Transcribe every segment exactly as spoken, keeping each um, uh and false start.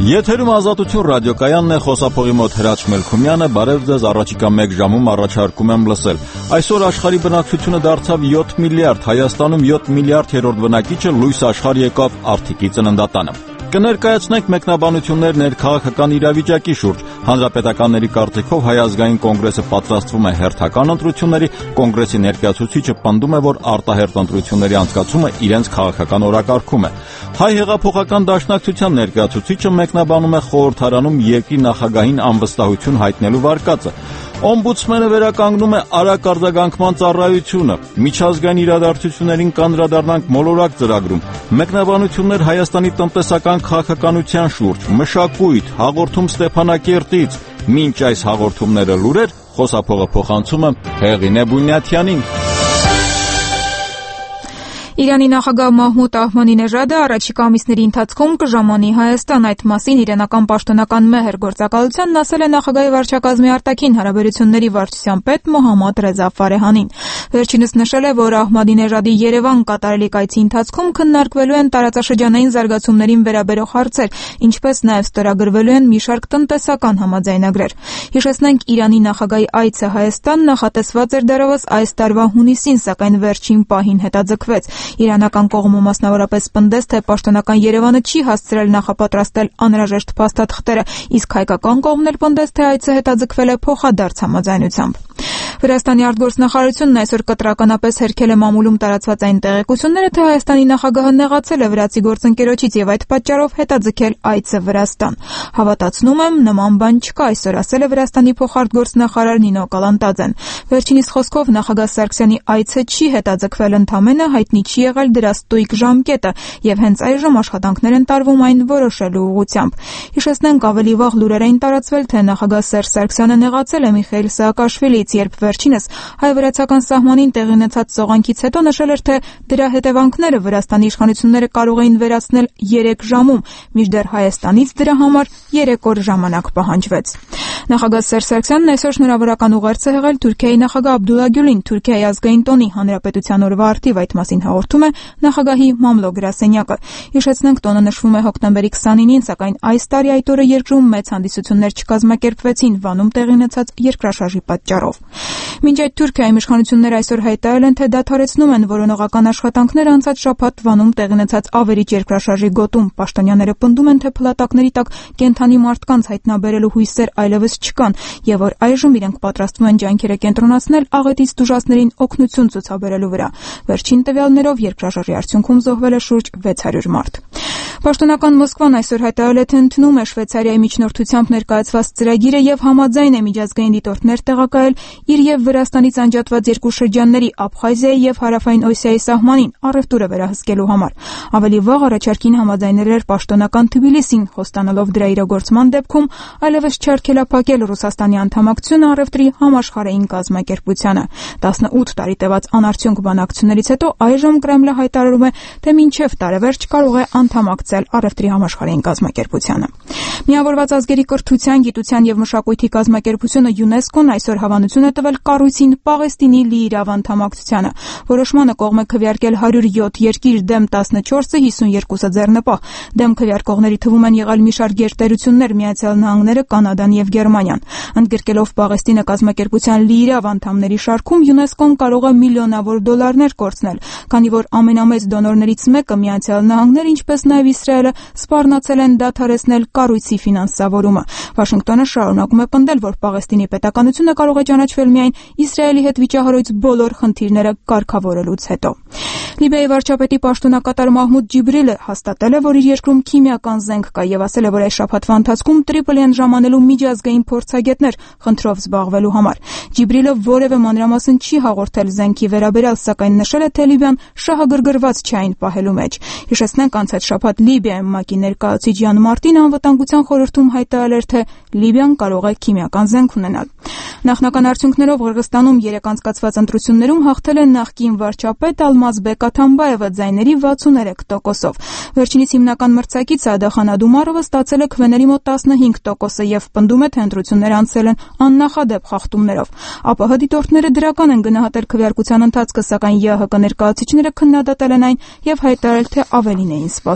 Եթերում Ազատություն ռադիոկայանն է, խոսափողի մոտ Հրաչ Մելքումյանը, բարև ձեզ, առաջիկա մեկ ժամում առաջարկում եմ լսել։ Այսօր աշխարհի բնակչությունը դարձավ յոթ միլիարդ, Հայաստանում յոթ միլիարդ երրորդ բնակիչը լույս աշխարհ եկավ Արթիկի ծննդատանը։ Կներկայացնենք մեկնաբանություններ ներքաղաքական իրավիճակի շուրջ։ Հանրապետականների կարծիքով Հայ ազգային կոնգրեսը պատրաստվում է հերթական ընտրությունների, կոնգրեսի ներկայացուցիչը պնդում է, որ արտահերթ ընտրությունների անցկացումը իրենց քաղաքական օրակարգում է։ Հայ հեղափոխական դաշնակցության ներկայացուցիչը մեկնաբանում է խորհրդարանում երկրի նախագահին անվստահություն հայտնելու վարկածը։ Օմբուդսմենը վերականգնում է արագ արձագանքման ծառայությունը։ Միջազգային իրադարձություններին կանդրադառնանք մոլորակ ծրագրում։ Մեկնաբանություններ Հայաստանի տնտեսական քաղաքականության շուրջ, մշակույթ, հաղորդում Ստեփանակերտից։ Մինչ այս հաղորդումները լուրեր, խոսափողը փոխանցում եմ Հեղինե Բունյաթյանին։ Իրանի նախագահ Մահմուդ Ահմադինեժադը առաջիկա ամիսների ընթացքում կժամանի Հայաստան, այդ մասին իրանական պաշտոնական մեհր գործակալությանն ասել է նախագահի վարչակազմի արտաքին հարաբերությունների վարչության պետ Մոհամմադ Ռեզա Ֆարեհանին։ Վերջինս նշել է, որ Ահմադինեժադի Երևան կատարելիք այցի ընթացքում քննարկվելու են տարածաշրջանային զարգացումներին վերաբերող հարցեր, ինչպես նաև ստորագրվելու են մի շարք տնտեսական համաձայնագրեր։ Հիշեցնենք, Իրանի նախագահի այցը Հայաստան նախատեսված էր դեռևս այս տարվա հունիսին, սակայն վերջին պահին հետաձգվեց։ Իրանական կողմը մասնավորապես պնդեց, թե պաշտոնական Երևանը չի հասցրել նախապատրաստել անհրաժեշտ փաստաթղթերը, իսկ հայկական կողմն էլ պնդեց, թե այցը հետաձգվել է փոխադարձ համաձայնությամբ։ Վրաստանի արտգործնախարարությունն այսօր կտրականապես հերքել է մամուլում տարածված այն տեղեկությունները, թե Հայաստանի նախագահը նեղացել է վրացի գործընկերոջից եւ այդ պատճառով հետաձգել այցը Վրաստան։ Հավատացնում եմ, նման բան չկա, այսօր ասել է Վրաստանի փոխարտգործնախարար Նինո Կալանտաձեն։ Վերջինիս խոսքով նախագահ Սարգսյանի այցը չի հետաձգվել, ընդամենը հայտնի չի եղել դրա ստույգ ժամկետը եւ հենց այժմ աշխատանքներ են տարվում այն որոշելու ուղղությամբ։ Հիշեցնենք, ավելի վաղ լուրեր էին տարածվել, թե նախագահ Սերժ Սարգսյանը նեղացել է Միխայիլ Սաակաշվիլիից, երբ վերջինս հայ-վրացական սահմանին տեղի ունեցած սողանքից հետո նշել էր, թե դրա հետևանքները Վրաստանի իշխանությունները կարող էին վերացնել երեք ժամում, մինչդեռ Հայաստանից դրա համար երեք օր ժամանակ պահանջվեց։ Նախագահ Սերժ Սարգսյանն այսօր շնորհավորական ուղերձ է հղել Թուրքիայի նախագահ Աբդուլլա Գյուլին, Թուրքիայի ազգային տոնի հանրապետության օրվա առթիվ, այդ մասին հաղորդում է նախագահի մամլո գրասենյակը։ Հիշեցնենք, տոնը նշվում է հոկտեմբերի քսանինին, սակայն այս տարի այդ օրը երկրում մեծ հանդիսություններ չկազմակերպվեցին Վանում տեղի ունեցած երկրաշարժի պատճառով։ Մինչ այդ Թուրքիայի իշխանությունները այսօր հայտարարել են, թե դադարեցնում են որոնողական աշխատանքները անցած շաբաթ Վանում տեղի ունեցած ավերիչ երկրաշարժի գոտում։ Պաշտոնյաները պնդում են, թե փլատակների տակ կենդանի մարդկանց հայտնաբերելու հույսեր այլևս չկան եւ որ այժմ իրենք պատրաստվում են ջանքերը կենտրոնացնել աղետից տուժածներին օգնություն ցուցաբերելու վրա։ Վերջին տվյալներով երկրաշարժի արդյունքում զոհվել է շուրջ վեց հարյուր մարդ։ Պաշտոնական Մոսկվան այսօր հայտարարել է, թե ընդունում է Շվեյցարիայի միջնորդությամբ ներկայացված ծրագիրը եւ համաձայն է միջազգային դիտորդներ տեղակայել իր եւ Վրաստանից անջատված երկու շրջանների Աբխազիայի եւ Հարավային Օսիայի սահմանին առևտուրը վերահսկելու համար։ Ավելի վաղ առաջարկին համաձայնել էր պաշտոնական Թբիլիսին, խոստանալով դրա իրագործման դեպքում այլևս չարգելափակել Ռուսաստանի անդամակցությունը առևտրի համաշխարհային կազմակերպությանը։ տասնութ տարի տևած անարդյունք բանակցություններից հետո այժմ Կրեմլը հայտարարում է, թե մինչև տարեվերջ կարող է անդամակցել առևտրի համաշխարհային կազմակերպությանը։ Միավորված ազգերի կրթության, գիտության եւ մշակույթի կազմակերպությունը ՅՈՒՆԵՍԿՕ-ն այսօր հավանություն է տվել կառույցին Պաղեստինի լիիրավ անդամակցությանը։ Որոշմանը կողմ է քվեարկել հարյուր յոթ երկիր դեմ տասնչորսը, հիսունյոթը ձեռնպահ։ Դեմ քվեարկողների թվում են եղել մի շարք գերտերություններ, Միացյալ Նահանգները, Կանադան եւ Գերմանիան։ Ընդգրկելով Պաղեստինը կազմակերպության լիիրավ անդամների շարքում ՅՈՒՆԵՍԿՕ-ն կարող է միլիոնավոր դոլարներ կորցնել, քանի որ ամենամեծ դոնորներից մեկը Միացյալ Նահանգները, ինչպես նաև Իսրայելը, սպառնացել են դադարեցնել կառույցի ֆինանսավորումը։ Վաշինգտոնը շարունակում է պնդել, որ Պաղեստինի պետականությունը կարող է ճանաչվել միայն Իսրայելի հետ վիճահարույց բոլոր խնդիրները կարգավորելուց հետո։ Լիբիայի վարչապետի պաշտոնակատար Մահմուդ Ջիբրիլը հաստատել է, որ իր երկրում քիմիական զենք կա եւ ասել է, որ այս շաբաթվա ընթացքում Տրիպոլի են ժամանելու միջազգային փորձագետներ խնդրով զբաղվելու համար։ Ջիբրիլը որևէ մանրամասն չի հաղորդել զենքի վերաբերյալ, սակայն նշել է, թե Լիբիան շահագրգռված չի այն պահելու մեջ։ Հիշեցնենք, անցած շաբաթ Լիբիայում ՄԱԿ-ի ներկայացուցիչ Յան Մարտին անվտանգության խորհրդում հայտարարել էր, թե Լիբիան կարող է քիմիական զենք ունենալ։ Նախնական արդյունքներով Ղրղստանում երեք անցկացված ընտրություններում հաղթել է նախկին վարչապետ Ալմազբեկ Աթամբաևը ձայների վաթսուններեք տոկոսով։ Վերջինիս հիմնական մրցակիցը Ադախան Ադումարովը ստացել է քվեների մոտ տասնհինգ տոկոսը եւ պնդում է, թե ընտրությունները անցել են աննախադեպ խախտումներով։ ԱՊՀ դիտորդները դրական են գնահատել քվեարկության ընթացքը, սակայն ԵԱՀԿ ներկայացուցիչները քննադատել են այն եւ հայտարարել, թե ավելին էին սպասում։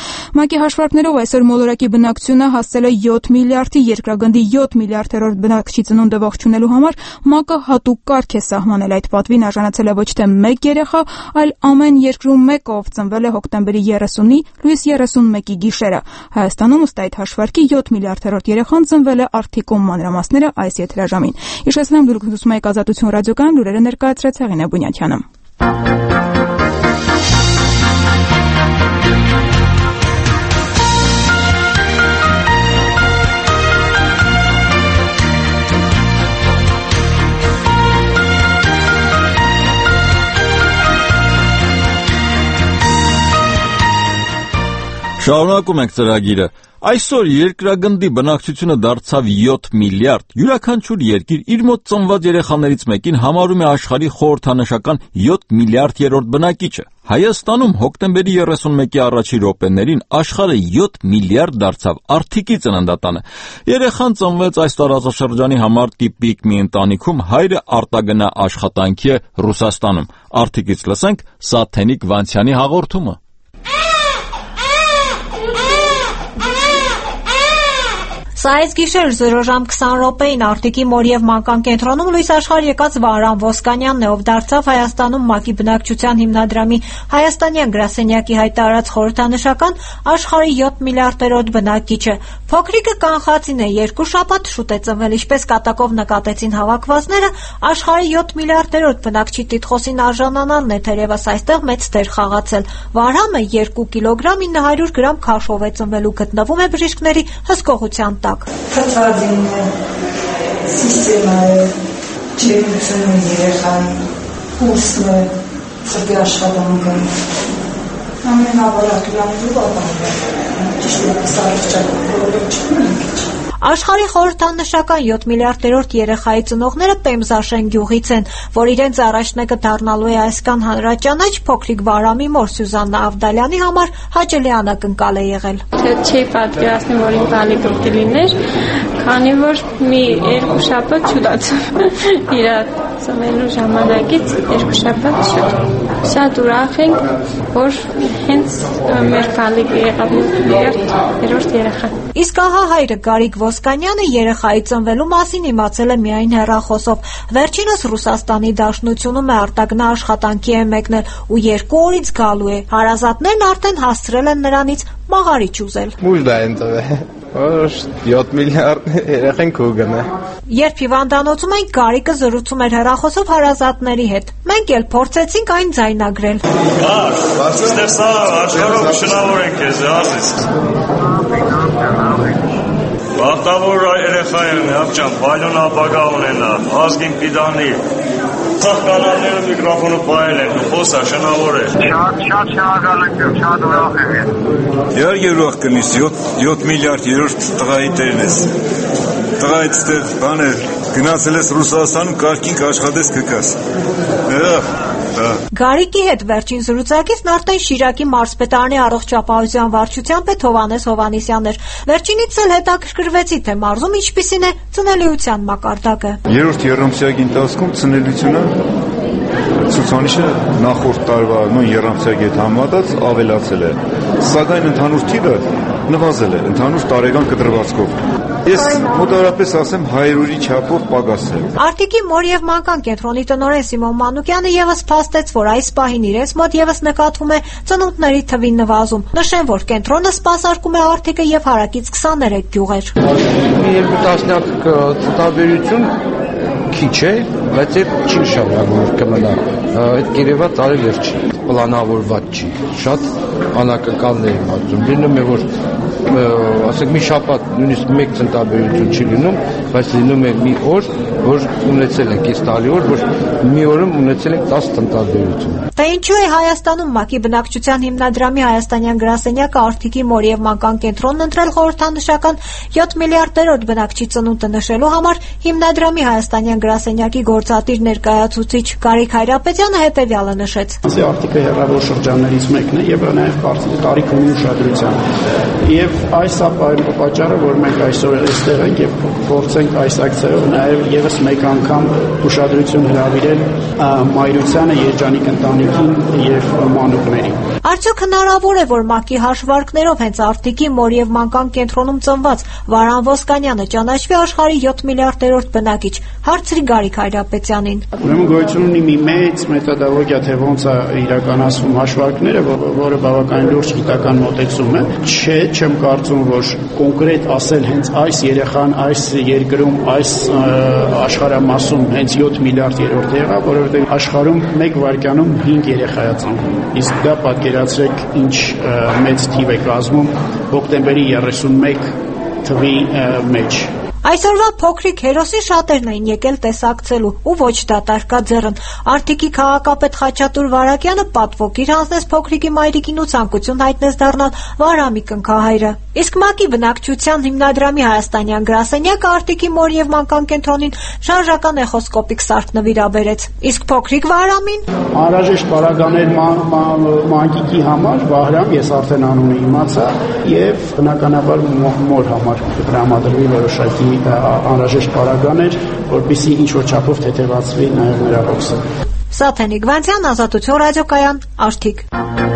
ՄԱԿ-ի հաշվարկներով այսօր մոլորակի բնակչությունը հասել է յոթ միլիարդի, երկրագնդի յոթ միլիարդերորդ բնակչի ծնունդը ողջունելու համար ՄԱԿ-ը հատուկ կարգ է սահմանել։ Այդ պատվին արժանացել է ոչ թե մեկ երեխա, այլ ամեն երկրում մեկը, ով ծնվել է հոկտեմբերի երեսունի, լույս երեսունմեկի գիշերը։ Հայաստանում ըստ այդ հաշվարկի յոթ միլիարդերորդ երեխան ծնվել է արդիկում, մանրամասները այս եթերաժամին։ Հիշեցնեմ, դուք լսում եք Ազատություն ռադիոկայան, լուրերը ներկայացրեց Հեղինե Բունյաթյանը։ Շարունակում ենք ծրագիրը։ Այսօր երկրագնդի բնակչությունը դարձավ յոթ միլիարդ։ Յուրաքանչյուր երկիր իր մոտ ծնված երեխաներից մեկին համարում է աշխարհի խորհրդանշական յոթ միլիարդերորդ բնակիչը։ Հայաստանում հոկտեմբերի երեսունմեկի առաջի րոպեներին աշխարհը յոթ միլիարդ դարձավ արդիկի ծննդատանը։ Երեխան ծնվեց այս տարածաշրջանի համար տիպիկ մի ընտանիքում, հայրը արտագնա աշխատանքի է Ռուսաստանում։ Արդիկից լսենք Սաթենիկ Վանցյանի հաղորդումը։ Սա այս գիշեր զրո ժամ քսան րոպեին Արտիկի Մորիև մանկան կենտրոնում լույս աշխարհ եկած Վահրամ Ոսկանյանն է, ով դարձավ Հայաստանում ՄԱԿ-ի բնակչության հիմնադրամի հայաստանյան գրասենյակի հայտարարած խորհրդանշական աշխարհի յոթ միլիարդերորդ բնակիչը։ Փոքրիկը կանխածին է, երկու շաբաթ շուտ է ծնվել, ինչպես կատակով նկատեցին հավաքվածները, աշխարհի յոթ միլիարդերորդ բնակչի տիտղոսին արժանանալն է թերևս այստեղ մեծ դեր խաղացել։ Վահրամը երկու կիլոգրամ ինը հարյուր գրամ քաշով է ծնվել ու գտնվում է բժիշկների հսկողության տակ։ Թթվածին է, սիստեմա է, ջերմությունը երեխան, ուսն է, ծրգի աշխատանքը, ամենավարատուրանելու ապահով է, ճիշտ է սարիղճակ, որովև չկում է քիչ։ Աշխարհի խորհրդանշական յոթ միլիարդերորդ երեխայի ծնողները Պեմզաշեն գյուղից են, որ իրենց առաջնեկը դառնալու է այսքան հանրաճանաչ, փոքրիկ Վահրամի մոր Սյուզաննա Ավդալյանի համար հաճելի անակնկալ է եղել։ Թե չի պատկերացնի, որ ինձ ալի պետք է լիներ, քանի որ մի երկու շաբաթ շուտացավ իր ծնվելու ժամանակից երկու շաբաթ շուտ։ Շատ ուրախ ենք, որ հենց մեր բալիկը եղավ յոթ միլիարդերորդ երեխա։ Իսկ ահա հայրը Գարիկ Ոսկանյանը երեխայի ծնվելու մասին իմացել է միայն հեռախոսով։ Վերջինս Ռուսաստանի Դաշնությունում է, արտագնա աշխատանքի է մեկնել ու երկու օրից գալու է։ Հարազատներն արդեն հասցրել են նրանից մաղարիչ ուզել։ Մուժդա են տվել, որ յոթ միլիարդ երեխան կուգնա։ Երբ հիվանդանոցում այն Գարիկը զրուցում էր հեռախոսով հարազատների հետ, մենք էլ փորձեցինք այն ձայնագրել։ Գար, ստեղ սա աշխարհով շնորհավոր ենք քեզ, ասես։ Բախտավոր երեխա են, ապճան, բայլոն ապագա ունենա, ազգին պիտանի։ Սաղ կանալները միկրոֆոնը պայել են, խոսա, շնավոր է։ Շատ, շատ շնորհակալ եմ, շատ ուրախ եմ։ Իհարկե ուրախ կլինես, յոթ միլիարդ երրորդ տղայի տերն ես։ Տղայից ստեղ բան է, գնացել ես Ռուսաստանում, կարգին կաշխատես կգաս։ Գարիկի հետ վերջին զրուցակիցն արդեն Շիրակի մարզպետարանի առողջապահության վարչության պետ Հովհաննես Հովհաննիսյանն էր։ Վերջինից էլ հետաքրքրվեցի, թե մարզում ինչպիսին է ծնելիության մակարդակը։ Երրորդ եռամսյակի ընթացքում ծնելիությունը ցուցանիշը նախորդ տարվա նույն եռամսյակի հետ համեմատած ավելացել է, սակայն ընդհանուր թիվը նվազել է ընդհանուր տարեկան կտրվածքով։ Ես մոտավորապես ասեմ հարյուրի չափով պակաս է։ Արտիկի Մորիև մանկան կենտրոնի տնօրեն Սիմոն Մանուկյանը եւս փաստեց, որ այս պահին իրենց մոտ եւս նկատվում է ծնունդների թվի նվազում։ Նշեն, որ կենտրոնը սպասարկում է արտիկը եւ հարակից քսաներեք գյուղեր։ Երկու տասնյակ ցուցաբերություն քիչ է, բայց այդ չի շարունակվում որ կմնա։ Այդ գերեվա տարի վերջի պլանավորված չի։ Շատ անակնկալներ եմ ասում։ Լինում է որ ասենք մի շաբաթ նույնիսկ մեկ ցուցաբերություն չի լինում, բայց լինում է մի օր, որ ունեցել ենք այս տարի օր, որ մի օրում ունեցել ենք տասը ցուցաբերություն։ Թե ինչու է Հայաստանում ՄԱԿ-ի բնակչության հիմնադրամի հայաստանյան գրասենյակը Արտիկի Մորիև մանկան կենտրոնն ընտրել խորհրդանշական յոթ միլիարդերորդ բնակչի ծնունդը նշելու համար, հիմնադրամի հայաստանյան գրասենյակի գործադիր ներկայացուցիչ Գարիկ Հայրապետյանը հետևյալը նշեց։ Արտիկը հեռավոր շրջաններից մեկն է եւ նաեւ տարիք ունի ուշադրության։ Եվ այս է պատճառը, որ մենք այսօր այստեղ ենք եւ փորձենք այս ակցիայով նաեւ եւս մեկ անգամ ուշադրություն հրավիրել մայրությանը, երջանիկ ընտանիքին եւ մանուկներին։ Արդյոք հնարավոր է, որ ՄԱԿ-ի հաշվարկներով հենց Արթիկի մոր եւ մանկան կենտրոնում ծնված Վարան Ոսկանյանը ճանաչվի աշխարհի յոթ միլիարդերորդ բնակիչ, հարցրի Գարիկ Հայրապետյանին։ Ուրեմն գոյություն ունի մի մեծ մեթոդոլոգիա, թե ոնց է իրականացվում հաշվարկները, որը բավականին լուրջ գիտական մոտեցում է։ Չէ, չեմ կարծում, որ կոնկրետ ասել հենց այս երեխան այս երկրում, այս աշխարհամասում հենց յոթ միլիարդ երրորդ եղավ, որովհետեւ աշխարհում մեկ վայրկյանում հինգ երեխա է ծնվում։ Իսկ դա պատկերացրեք ինչ մեծ թիվ է կազմում հոկտեմբերի երեսունմեկ թվի մեջ։ Այսօրվա փոքրիկ հերոսի շատերն էին եկել տեսակցելու ու ոչ դատարկա ձեռն։ Արթիկի քաղաքապետ Խաչատուր Վարակյանը պատվոգիր հանձնեց փոքրիկի մայրիկին ու ցանկություն հայտնեց դառնալ Վարամի կնքահայրը։ Իսկ ՄԱԿ-ի բնակչության հիմնադրամի հայաստանյան գրասենյակը Արթիկի մոր եւ մանկան կենտրոնին շարժական էխոսկոպիկ սարք նվիրաբերեց։ Իսկ փոքրիկ Վարամին անհրաժեշտ պարագաներ մանկիկի համար Վահրամ, ես արդեն անունը իմացա, եւ բնականաբար մոր համար տրամադրվի որոշակի անհրաժեշտ պարագաներ, որպեսզի ինչ-որ չափով թեթևացվի նաև նրա հոգսը։ Սաթենիկ Վանցյան, Ազատություն ռադիոկայան, Արթիկ։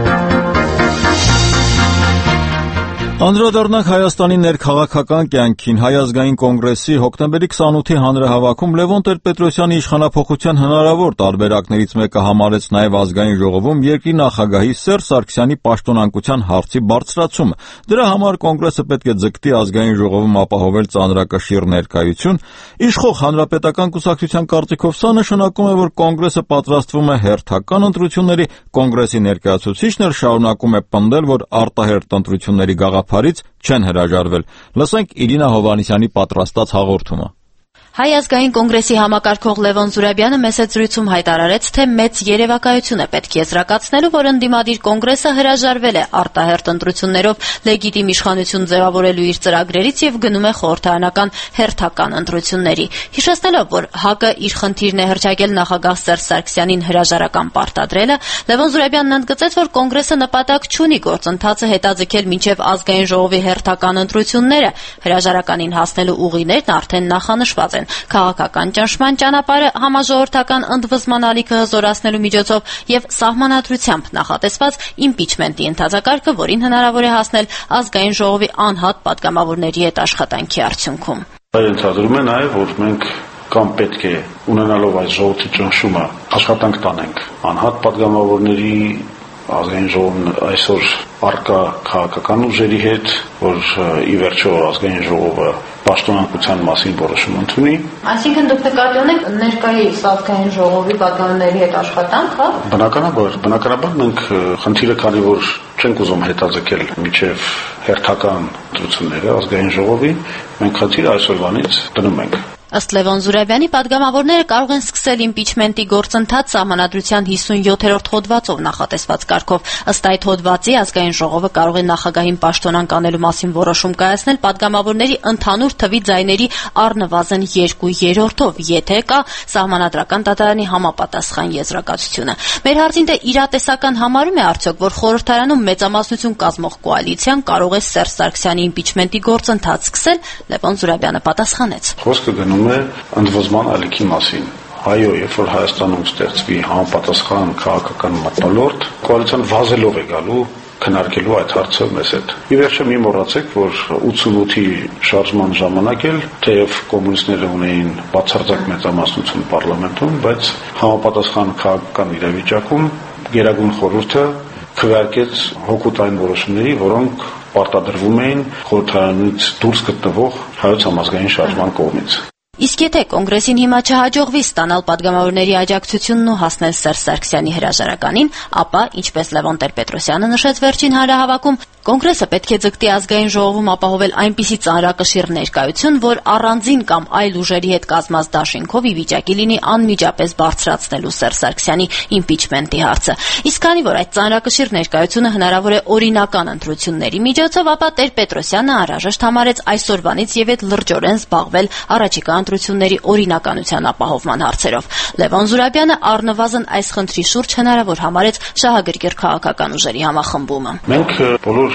Անդրադառնանք Հայաստանի ներքաղաքական կյանքին։ Հայ ազգային կոնգրեսի հոկտեմբերի քսանութի հանրահավաքում Լևոն Տեր-Պետրոսյանի իշխանափոխության հնարավոր տարբերակներից մեկը համարեց նաև ազգային ժողովում երկրի նախագահի Սերժ Սարգսյանի պաշտոնանկության հարցի բարձրացումը։ Դրա համար կոնգրեսը պետք է ձգտի ազգային ժողովում ապահովել ծանրակշիռ ներկայություն։ Իշխող հանրապետական կուսակցության կարծիքով սա նշանակում է, որ կոնգրեսը պատրաստվում է հերթական ընտրությունների, կոնգրեսի ներկայացուցիչն էլ շարունակում է պնդել, որ արտահերթ ընտրությունների գաղափարից չեն հրաժարվել։ Լսենք Իրինա Հովհաննիսյանի պատրաստած հաղորդումը։ Հայ ազգային կոնգրեսի համակարգող Լևոն Զուրաբյանը մեծ զրույցում հայտարարեց, թե մեծ երևակայություն է պետք եզրակացնելու, որ ընդդիմադիր կոնգրեսը հրաժարվել է արտահերթ ընտրություններով լեգիտիմ իշխանություն ձևավորելու իր ծրագրերից եւ գնում է խորհրդարանական հերթական ընտրությունների։ Հիշեցնելով, որ ՀԱԿ-ը իր խնդիրն է հրճակել նախագահ Սերժ Սարգսյանին հրաժարական պարտադրելը, Լևոն Զուրաբյանն ընդգծեց, որ կոնգրեսը նպատակ չունի գործընթացը հետաձգել մինչեւ ազգային ժողովի հերթական ընտրությունները, հրաժարականին հասնելու ուղիներն արդեն նախանշված են։ Քաղաքական ճնշման ճանապարհը համաժողովրդական ընդվզման ալիքը հզորացնելու միջոցով եւ սահմանադրությամբ նախատեսված իմպիչմենտի ընթացակարգը, որին հնարավոր է հասնել ազգային ժողովի անհատ պատգամավորների հետ աշխատանքի արդյունքում։ Ենթադրում է նաեւ, որ մենք կամ պետք է ունենալով այս ժողովրդի ճնշումը աշխատանք տանենք անհատ պատգամավորների ազգային ժողովն այսօր արկա քաղաքական ուժերի հետ, որ ի վերջո ազգային ժողովը պաշտոնանկության մասին որոշում ընդունի։ Այսինքն դուք նկատի ունեք ներկայիս ազգային ժողովի պատգամավորների հետ աշխատանք, հա? Բնականաբար, բնականաբար մենք խնդիրը, քանի որ չենք ուզում հետաձգել մինչև հերթական ընտրությունները ազգային ժողովի, մենք խնդիրը այսօրվանից դնում ենք։ Ըստ Լևոն Զուրաբյանի, պատգամավորները կարող են սկսել իմպիչմենտի գործընթաց սահմանադրության հիսունյոթերորդ հոդվածով նախատեսված կարգով։ Ըստ այդ հոդվածի ազգային ժողովը կարող է նախագահին պաշտոնանկ անելու մասին որոշում կայացնել պատգամավորների ընդհանուր թվի ձայների առնվազն երկու երրորդով, եթե կա սահմանադրական դատարանի համապատասխան եզրակացությունը։ Մեր հարցին, թե իրատեսական համարում է արդյոք, որ խորհրդարանում մեծամասնություն կազմող կոալիցիան կարող է Սերժ Սարգսյանի իմպիչմենտի գործընթաց սկսել, Լևոն Զուրաբյանը պատասխանեց։ Խոսքը գնում է ընդվզման ալիքի մասին։ Այո, երբ որ Հայաստանում ստեղծվի համապատասխան քաղաքական մթնոլորտ, կոալիցիան վազելով է գալու քննարկելու այդ հարցը մեզ հետ։ Ի վերջո մի մոռացեք, որ ութսունութի շարժման ժամանակ էլ թեև կոմունիստները ունեին բացարձակ մեծամասնություն պարլամենտում, բայց համապատասխան քաղաքական իրավիճակում Գերագույն խորհուրդը քվեարկեց հօգուտ այն որոշումների, որոնք պարտադրվում էին խորհրդարանից դուրս գտնվող հայոց համազգային շարժման կողմից։ Իսկ եթե կոնգրեսին հիմա չհաջողվի ստանալ պատգամավորների աջակցությունն ու հասնել Սերժ Սարգսյանի հրաժարականին, ապա, ինչպես Լևոն Տեր-Պետրոսյանը նշեց վերջին հանրահավաքում, կոնգրեսը պետք է ձգտի ազգային ժողովում ապահովել այնպիսի ծանրակշիռ ներկայություն, որ առանձին կամ այլ ուժերի հետ կազմած դաշինքով ի վիճակի լինի անմիջապես բարձրացնելու Սերժ Սարգսյանի իմպիչմենտի հարցը։ Իսկ քանի որ այդ ծանրակշիռ ներկայությունը հնարավոր է օրինական ընտրությունների միջոցով, ապա Տեր-Պետրոսյանը անհրաժեշտ համարեց այսօրվանից եւ այդ լրջորեն զբաղվել առաջիկա ընտրությունների օրինականության ապահովման հարցերով։ Լևոն Զուրաբյանը առնվազն այս խնդրի շուրջ հնարավոր համարեց շահագրգիռ քաղաքական ուժերի համախմբումը։ Մենք բոլոր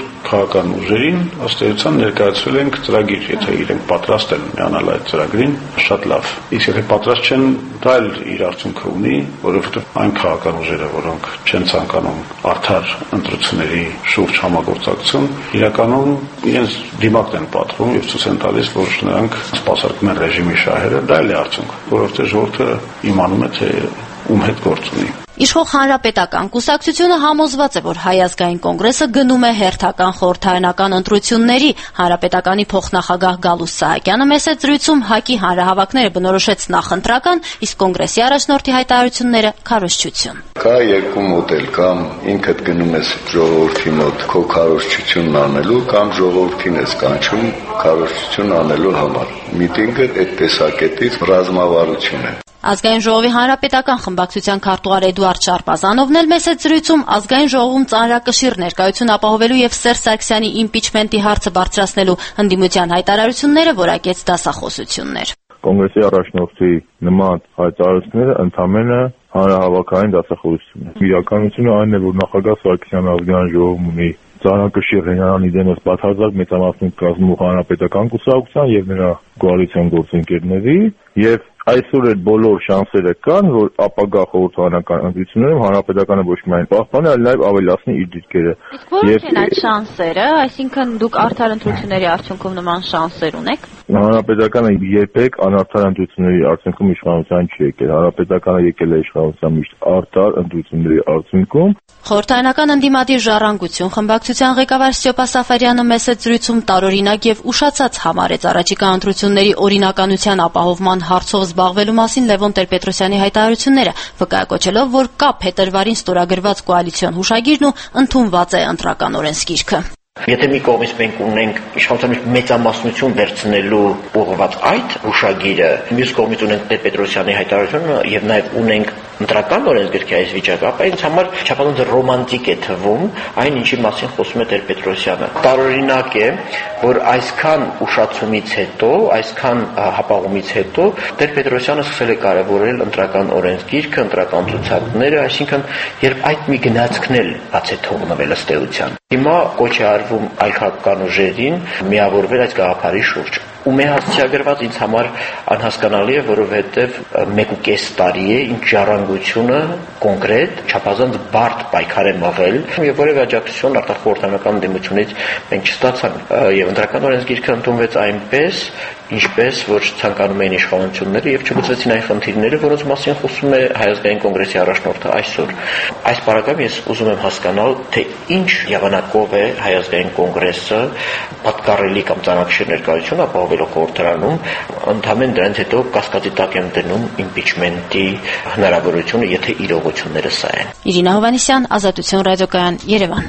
քաղաքական ուժերին ըստ էության ներկայացրել ենք ծրագիր, եթե իրենք պատրաստ են միանալ այդ ծրագրին, շատ լավ։ Իսկ եթե պատրաստ չեն, դա էլ իր արդյունքը ունի, որովհետև այն քաղաքական ուժերը, որոնք չեն ցանկանում արդար ընտրությունների շուրջ համագործակցություն, իրականում իրենց դիմակն են պատվում եւ ցույց են տալիս, որ նրանք սպասարկում են ռեժիմի շահերը, դա էլ է արդյունք, որովհետև ժողովուրդը իմանում է, թե ում հետ գործ ունի։ Իշխող Հանրապետական կուսակցությունը համոզված է, որ Հայ ազգային կոնգրեսը գնում է հերթական խորհրդարանական ընտրությունների։ Հանրապետականի փոխնախագահ Գալուստ Սահակյանը մեծ զրույցում ՀԱԿ-ի հանրահավաքները բնորոշեց նախընտրական, իսկ կոնգրեսի առաջնորդի հայտարարությունները քարոզչություն։ Կա երկու մոդել, կամ ինքդ գնում ես ժողովրդի մոտ քո քարոզչությունն անելու, կամ ժողովրդին ես կանչում քարոզչություն անելու համար։ Միտինգը այդ տեսակետից ռազմավարություն է։ Ազգային ժողովի հանրապետական խմբակցության քարտուղար Էդուարդ Շարպազանովն էլ մեծ զրույցում ազգային ժողովում ծանրակշիռ ներկայություն ապահովելու եւ Սերժ Սարգսյանի իմպիչմենտի հարցը բարձրացնելու ընդդիմության հայտարարությունները որակեց դասախոսություններ։ Կոնգրեսի առաջնորդի նման հայտարարությունները ընդամենը հանրահավաքային դասախոսություն է։ Իրականությունը այն է, որ նախագահ Սարգսյանը ազգային ժողովում ունի ծանրակշիռ հենարանի դեմս բացարձակ մեծամասնություն կազմող հանրապետական կուսակցության եւ նրա կոալիցիոն գործընկերների եւ այսօր այդ բոլոր շանսերը կան, որ ապագա խորհրդարանական ընտրություններում հանրապետականը ոչ միայն պահպանի, այլ նաև ավելացնի իր դիրքերը։ Ո՞ր են այդ շանսերը, այսինքն դուք արդար ընտրությունների արդյունքում նման շանսեր ունեք։ Հանրապետականը երբեք անարդար ընտրությունների արդյունքում իշխանության չի եկել։ Հանրապետականը եկել է իշխանության միշտ արդար ընտրությունների արդյունքում։ Խորհրդարանական ընդդիմադիր ժառանգություն խմբակցության ղեկավար Ստյոպա Սաֆարյանը մեծ զրույցում տարօրինակ եւ ուշացած համարեց առաջիկա ընտրությունների օրինականության ապահովման հարցով զբաղվելու մասին Լևոն Տեր-Պետրոսյանի հայտարարությունները, վկայակոչելով, որ կա փետրվարին ստորագրված կոալիցիոն հուշագիրն ու ընդունված է ընտրական օրենսգիրքը։ Եթե մի կողմից մենք ունենք իշխանության մեծամասնություն վերցնելու ուղղված այդ հուշագիրը, մյուս կողմից ունենք Տեր-Պետրոսյանի հայտարարությունը եւ նաեւ ունենք ընտրական օրենսգիրքի այս վիճակը, ապա ինձ համար չափազանց ռոմանտիկ է թվում այն, ինչի մասին խոսում է Տեր-Պետրոսյանը։ Տարօրինակ է, որ այսքան ուշացումից հետո, այսքան հապաղումից հետո Տեր-Պետրոսյանը սկսել է կարևորել ընտրական օրենսգիրքը, ընտրական ցուցակները, այսինքն երբ այդ մի գնացքն էլ բաց է թողնվել ըստ էության։ Հիմա կոչ է արվում այլ քաղաքական ուժերին միավորվել այս գաղափարի շուրջ։ Ու մեր հասցեագրված ինձ համար անհասկանալի է, որովհետև մեկ ու կես տարի է ինչ ժառանգությունը կոնկրետ չափազանց բարդ պայքար է մղել եւ որևէ աջակցություն արտախորհրդանական դեմությունից մենք չստացանք եւ ընտրական օրենսգիրքը ընդունվեց այնպես, ինչպես որ ցանկանում էին իշխանությունները եւ չլուծվեցին այն խնդիրները, որոնց մասին խոսում է Հայ ազգային կոնգրեսի առաջնորդը այսօր։ Այս բaragam ես ուզում եմ հասկանալ, թե ինչ եղանակով է Հայ ազգային կոնգրեսը պատկառելի կամ ծանրակշիռ ներկայություն ապահովելով խորհրդարանում, ընդհանրեն դրանից հետո կասկածի տակ եմ դնում իմպիչմենտի հնարավորությունը, եթե իրողությունները սա են։ Իրինա Հովհաննիսյան, Ազատություն ռադիոկայան, Երևան։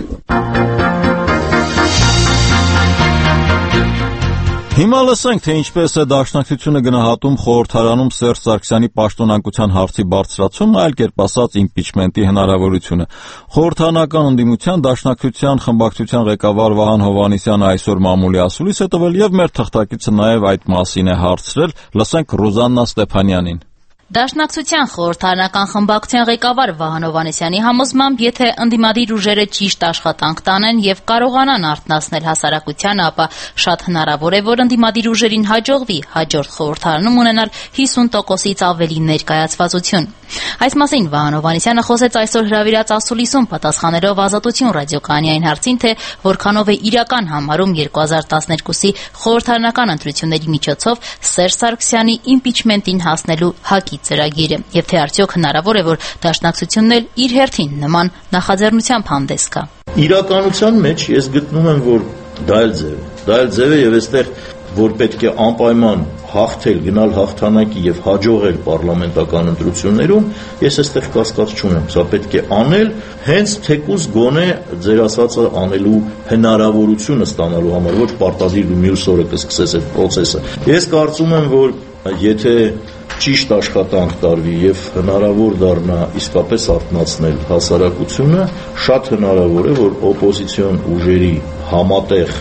Հիմա լսենք, թե ինչպես է Դաշնակցությունը գնահատում խորհրդարանում Սերժ Սարգսյանի պաշտոնանկության հարցի բարձրացումը, այլ կերպ ասած իմպիչմենտի հնարավորությունը։ Խորհրդարանական ընդդիմության Դաշնակցության խմբակցության ղեկավար Վահան Հովհաննիսյանը այսօր մամուլի ասուլիս է տվել եւ մեր թղթակիցը նաեւ այդ մասին է հարցրել։ Լսենք Ռուզաննա Ստեփանյանին։ Դաշնակցության խորհրդարանական խմբակցության ղեկավար Վահան Հովհաննիսյանի համոզմամբ, եթե ընդդիմադիր ուժերը ճիշտ աշխատանք տանեն եւ կարողանան արթնացնել հասարակությանը, ապա շատ հնարավոր է, որ ընդդիմադիր ուժերին հաջողվի հաջորդ խորհրդարանում ունենալ հիսուն տոկոսից ավելի ներկայացվածություն։ Այս մասին Վահան Հովհաննիսյանը խոսեց այսօր հրավիրած ասուլիսում, պատասխանելով Ազատություն ռադիոկայանի այն հարցին, թե որքանով է իրական համարում երկու հազար տասներկուսի խորհրդարանական ընտրությունների միջոցով Սերժ Սարգսյանի իմպիչմենտին հասնելու ՀԱԿ-ի ծրագիրը, եւ թե արդյոք հնարավոր է, որ Դաշնակցությունն էլ իր հերթին նման նախաձեռնությամբ հանդես գա։ Իրականության մեջ ես գտնում եմ, որ դա էլ ձև է, դա էլ ձև է եւ այստեղ որ պետք է անպայման հաղթել, գնալ հաղթանակի եւ հաջողել պարլամենտական ընտրություններում, ես այստեղ կասկած չունեմ, սա պետք է անել, հենց թեկուզ գոնե ձեր ասածը անելու հնարավորությունը ստանալու համար, ոչ պարտադիր ու մյուս օրը կսկսես այդ process-ը։ Ես կարծում եմ, որ եթե ճիշտ աշխատանք տարվի եւ հնարավոր դառնա իսկապես արթնացնել հասարակությունը, շատ հնարավոր է, որ օպոզիցիոն ուժերի համատեղ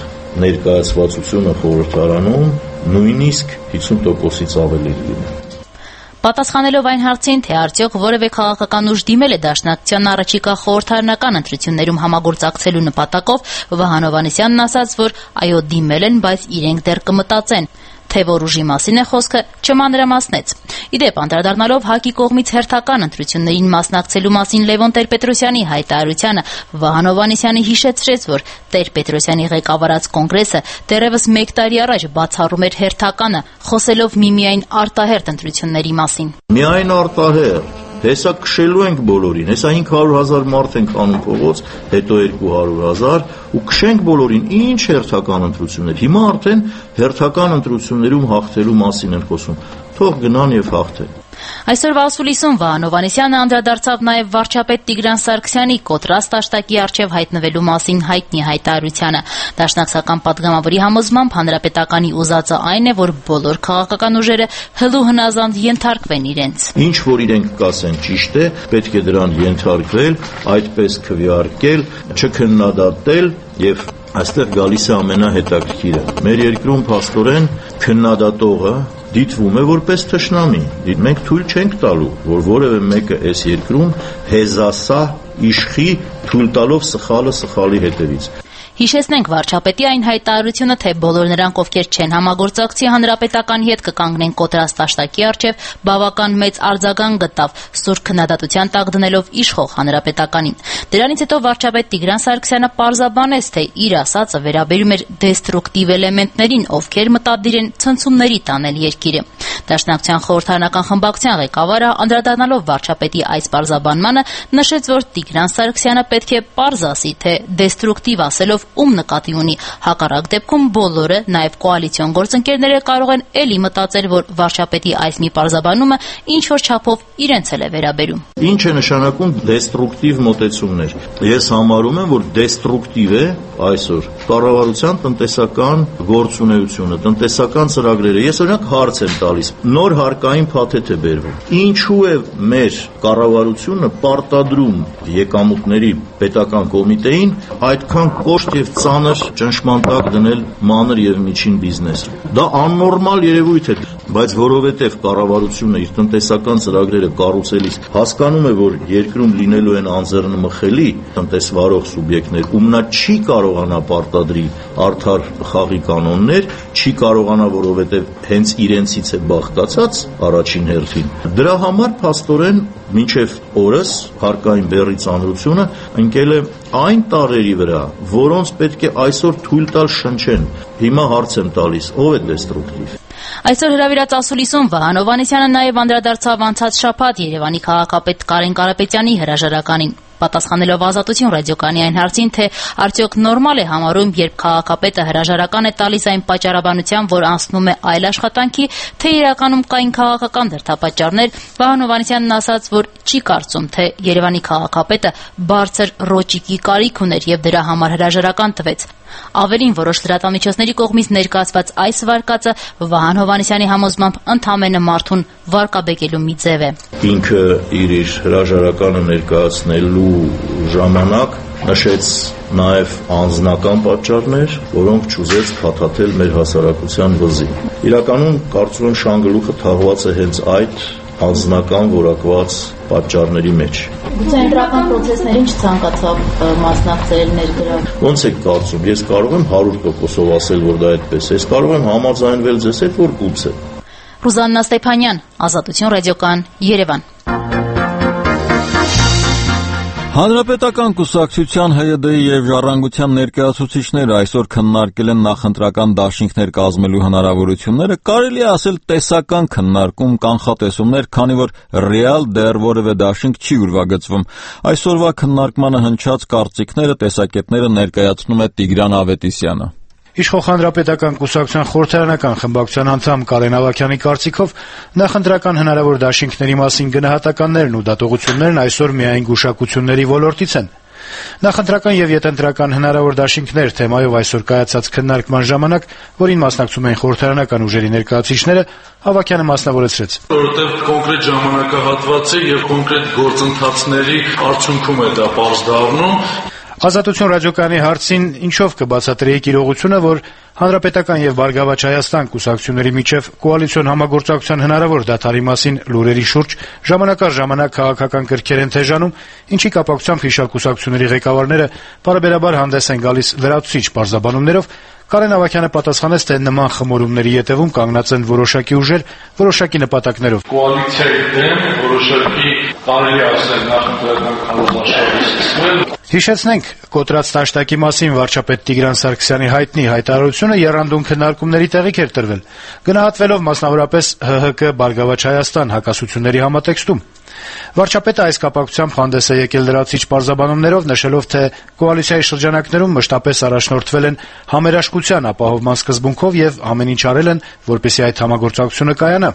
ներկայացվածությունը խորհրդարանում նույնիսկ հիսուն տոկոսից ավելի լինի։ Պատասխանելով այն հարցին, թե արդյոք որևէ քաղաքական ուժ դիմել է Դաշնակցության առաջիկա խորհրդարանական ընտրություններում համագործակցելու նպատակով, Վահան Հովհաննիսյանն ասաց, որ այո, դիմել են, բայց իրենք դեռ կմտածեն։ Թե որ ուժի մասին է խոսքը, չմանրամասնեց։ Իդեպ, անդրադառնալով ՀԱԿ-ի կողմից հերթական ընտրություններին մասնակցելու մասին Լևոն Տեր-Պետրոսյանի հայտարարությանը, Վահան Հովհաննիսյանը հիշեցրեց, որ Տեր-Պետրոսյանի ղեկավարած կոնգրեսը դեռևս մեկ տարի առաջ բացառում էր հերթականը, խոսելով միմիայն արտահերթ ընտրությունների մասին։ Միայն արտահերթ Հեսա քշելու ենք բոլորին, հեսա հինգ հարյուր հազար մարդ ենք անում փողոց, հետո երկու հարյուր հազար ու քշենք բոլորին, ինչ հերթական ընտրություններ։ Հիմա արդեն հերթական ընտրություններում հաղթելու մասին են խոսում։ Թող գնան եւ հաղթեն։ Այսօրվա ասուլիսում Վահան Հովհաննիսյանը անդրադարձավ նաև վարչապետ Տիգրան Սարգսյանի կոտրած դաշտակի առջև հայտնվելու մասին հայտնի հայտարարությանը։ Դաշնակցական падգամավորի համոզմամբ հանրապետականի ուզածը այն է, որ բոլոր քաղաքական ուժերը հլու հնազանդ ենթարկվեն իրենց։ Ինչ որ իրենք կասեն ճիշտ է, պետք է դրան ենթարկվել, այդպես քվեարկել, չքննադատել եւ այստեղ գալիս է ամենահետաքրքիրը։ Մեր երկրում փաստորեն քննադատողը դիտվում է որպես թշնամի։ Մենք թույլ չենք տալու, որ որևէ մեկը այս երկրում հեզասահ իշխի թույլ տալով սխալը սխալի հետևից։ Հիշեցնենք վարչապետի այն հայտարարությունը, թե բոլոր նրանք, ովքեր չեն համագործակցի հանրապետականի հետ, կկանգնեն կոտրած դաշտակի առջև, բավական մեծ արձագանք գտավ, սուր քննադատության տակ դնելով իշխող հանրապետականին։ Դրանից հետո վարչապետ Տիգրան Սարգսյանը պարզաբանեց, թե իր ասածը վերաբերում էր դեստրուկտիվ էլեմենտներին, ովքեր մտադիր են ցնցումների տանել երկիրը։ Դաշնակցության խորհրդարանական խմբակցության ղեկավարը անդրադառնալով վարչապետի այս պարզաբանմանը նշեց, որ Տիգրան Սարգսյանը պետք է պարզ ասի, թե դեստրուկտիվ ասելով ում նկատի ունի, հակառակ դեպքում բոլորը, նաև կոալիցիոն գործընկերները կարող են էլի մտածել, որ վարչապետի այս մի պարզաբանումը ինչ-որ չափով իրենց էլ է վերաբերում։ Ինչ է նշանակում դեստրուկտիվ մոտեցումներ։ Ես համարում եմ, որ դեստրուկտիվ է այսօր կառավարության տնտեսական գործունեությունը, տնտեսական ծրագրերը։ Ես օրինակ հարց եմ տալիս, նոր հարկային փաթեթ է բերվում։ Ինչու է մեր կառավարությունը պարտադրում եկամուտների պետական կոմիտեին այդքան կոշտ եւ ծանր ճնշման տակ դնել մանր եւ միջին բիզնեսը։ Դա աննորմալ երևույթ է, բայց որովհետեւ կառավարությունը իր տնտեսական ծրագրերը կառուցելիս հասկանում է, որ երկրում լինելու են անձեռնմխելի տնտեսվարող սուբյեկտներ, ում նա չի կարողանա պարտադրի արդար խաղի կանոններ, չի կարողանա, որովհետեւ հենց իրենցից է բաղկացած առաջին հերթին։ Դրա համար փաստորեն մինչև օրս հարկային բեռի ծանրությունը ընկել է այն տարերի վրա, որոնց պետք է այսօր թույլ տալ շնչեն։ Հիմա հարց եմ տալիս, ով է դեստրուկտիվ։ Այսօր հրավիրած ասուլիսում Վահան Հովհաննիսյանը նաև անդրադարձավ անցած շաբաթ Երևանի քաղաքապետ Կարեն Կարապետյանի հրաժարականին։ Պատասխանելով Ազատություն ռադիոկայանի այն հարցին, թե արդյոք նորմալ է համարում, երբ քաղաքապետը հրաժարական է տալիս այն պատճառաբանությամբ, որ անցնում է այլ աշխատանքի, թե իրականում կային քաղաքական դրդապատճառներ, Վահան Հովհաննիսյանն ասաց, որ չի կարծում, թե Երևանի քաղաքապետը բարձր ռոճիկի կարիք ուներ եւ դրա համար հրաժարական տվեց։ Ավելին, որոշ լրատվամիջոցների կողմից ներկայացված այս վարկածը Վահան Հովհաննիսյանի համոզմամբ ընդամենը մարդուն վարկաբեկելու մի ձև է։ Ինքը իր իր հրաժարականը ներկայացնելու ժամանակ նշեց նաև անձնական պատճառներ, որոնք չուզեց փաթաթել մեր հասարակության վզին։ Իրականում կարծում եմ շանգլուխը թաղված է հենց այդ անձնական որակված պատճառների մեջ։ Գուցե ընտրական պրոցեսներին չցանկացավ մասնակցել ներգրավ։ Ոնց եք կարծում, ես կարող եմ հարյուր տոկոսով ասել, որ դա այդպես է, ես կարող եմ համաձայնվել ձեզ հետ, որ գուցե։ Ռուզաննա Ստեփանյան, Ազատություն ռադիոկայան, Երևան։ Հանրապետական կուսակցության Հ Յ D-ի եւ Ժառանգության ներկայացուցիչները այսօր քննարկել են նախընտրական դաշինքներ կազմելու հնարավորությունները, կարելի է ասել տեսական քննարկում, կանխատեսումներ, քանի որ ռեալ դեռ որևէ դաշինք չի ուրվագծվում։ Այսօրվա քննարկմանը հնչած կարծիքները, տեսակետները ներկայացնում է Տիգրան Ավետիսյանը։ Իշխող հանրապետական կուսակցության խորհրդարանական խմբակցության անդամ Կարեն Ավագյանի կարծիքով նախընտրական հնարավոր դաշինքների մասին գնահատականներն ու դատողություններն այսօր միայն գուշակությունների ոլորտից են։ Նախընտրական եւ յետընտրական հնարավոր դաշինքներ թեմայով այսօր կայացած քննարկման ժամանակ, որին մասնակցում էին խորհրդարանական ուժերի ներկայացուցիչները, Ավագյանը մասնավորեցրեց. Որովհետեւ կոնկրետ ժամանակահատված է եւ կոնկրետ գործընթացների արդյունքում է դա պարզ դառնում։ Ազատություն ռադիոկայանի հարցին ինչով կբացատրեիք իրողությունը, որ Հանրապետական եւ Բարգավաճ Հայաստան կուսակցությունների միջեւ կոալիցիոն համագործակցության հնարավոր դադարի մասին լուրերի շուրջ ժամանակ առ ժամանակ քաղաքական կրքեր են թեժանում, ինչի կապակցությամբ հիշյալ կուսակցությունների ղեկավարները բարբերաբար հանդես են գալիս լրացուցիչ պարզաբանումներով, Կարեն Ավագյանը պատասխանեց, թե նման խմորումների ետևում կանգնած են որոշակի ուժեր, որոշակի նպատակներով։ Կոալիցիայի դեմ որոշակի կարելի ասել նախընտրական քարոզարշավի սկսվել։ Հիշեցնենք, կոտրած տաշտակի մասին վարչապետ Տիգրան Սարգսյանի հայտնի հայտարարությունը եռանդուն քննարկումների տեղիք էր տրվել, գնահատվելով մասնավորապես ՀՀԿ Բարգավաճ Հայաստան հակասությունների համատեքստում։ Վարչապետը այս կապակցությամբ հանդես է եկել լրացուցիչ պարզաբանումներով, նշելով, թե կոալիցիայի շրջանակներում մշտապես առաջնորդվել են համերաշխության ապահովման սկզբունքով եւ ամեն ինչ արել են, որպեսզի այդ համագործակցությունը կայանա։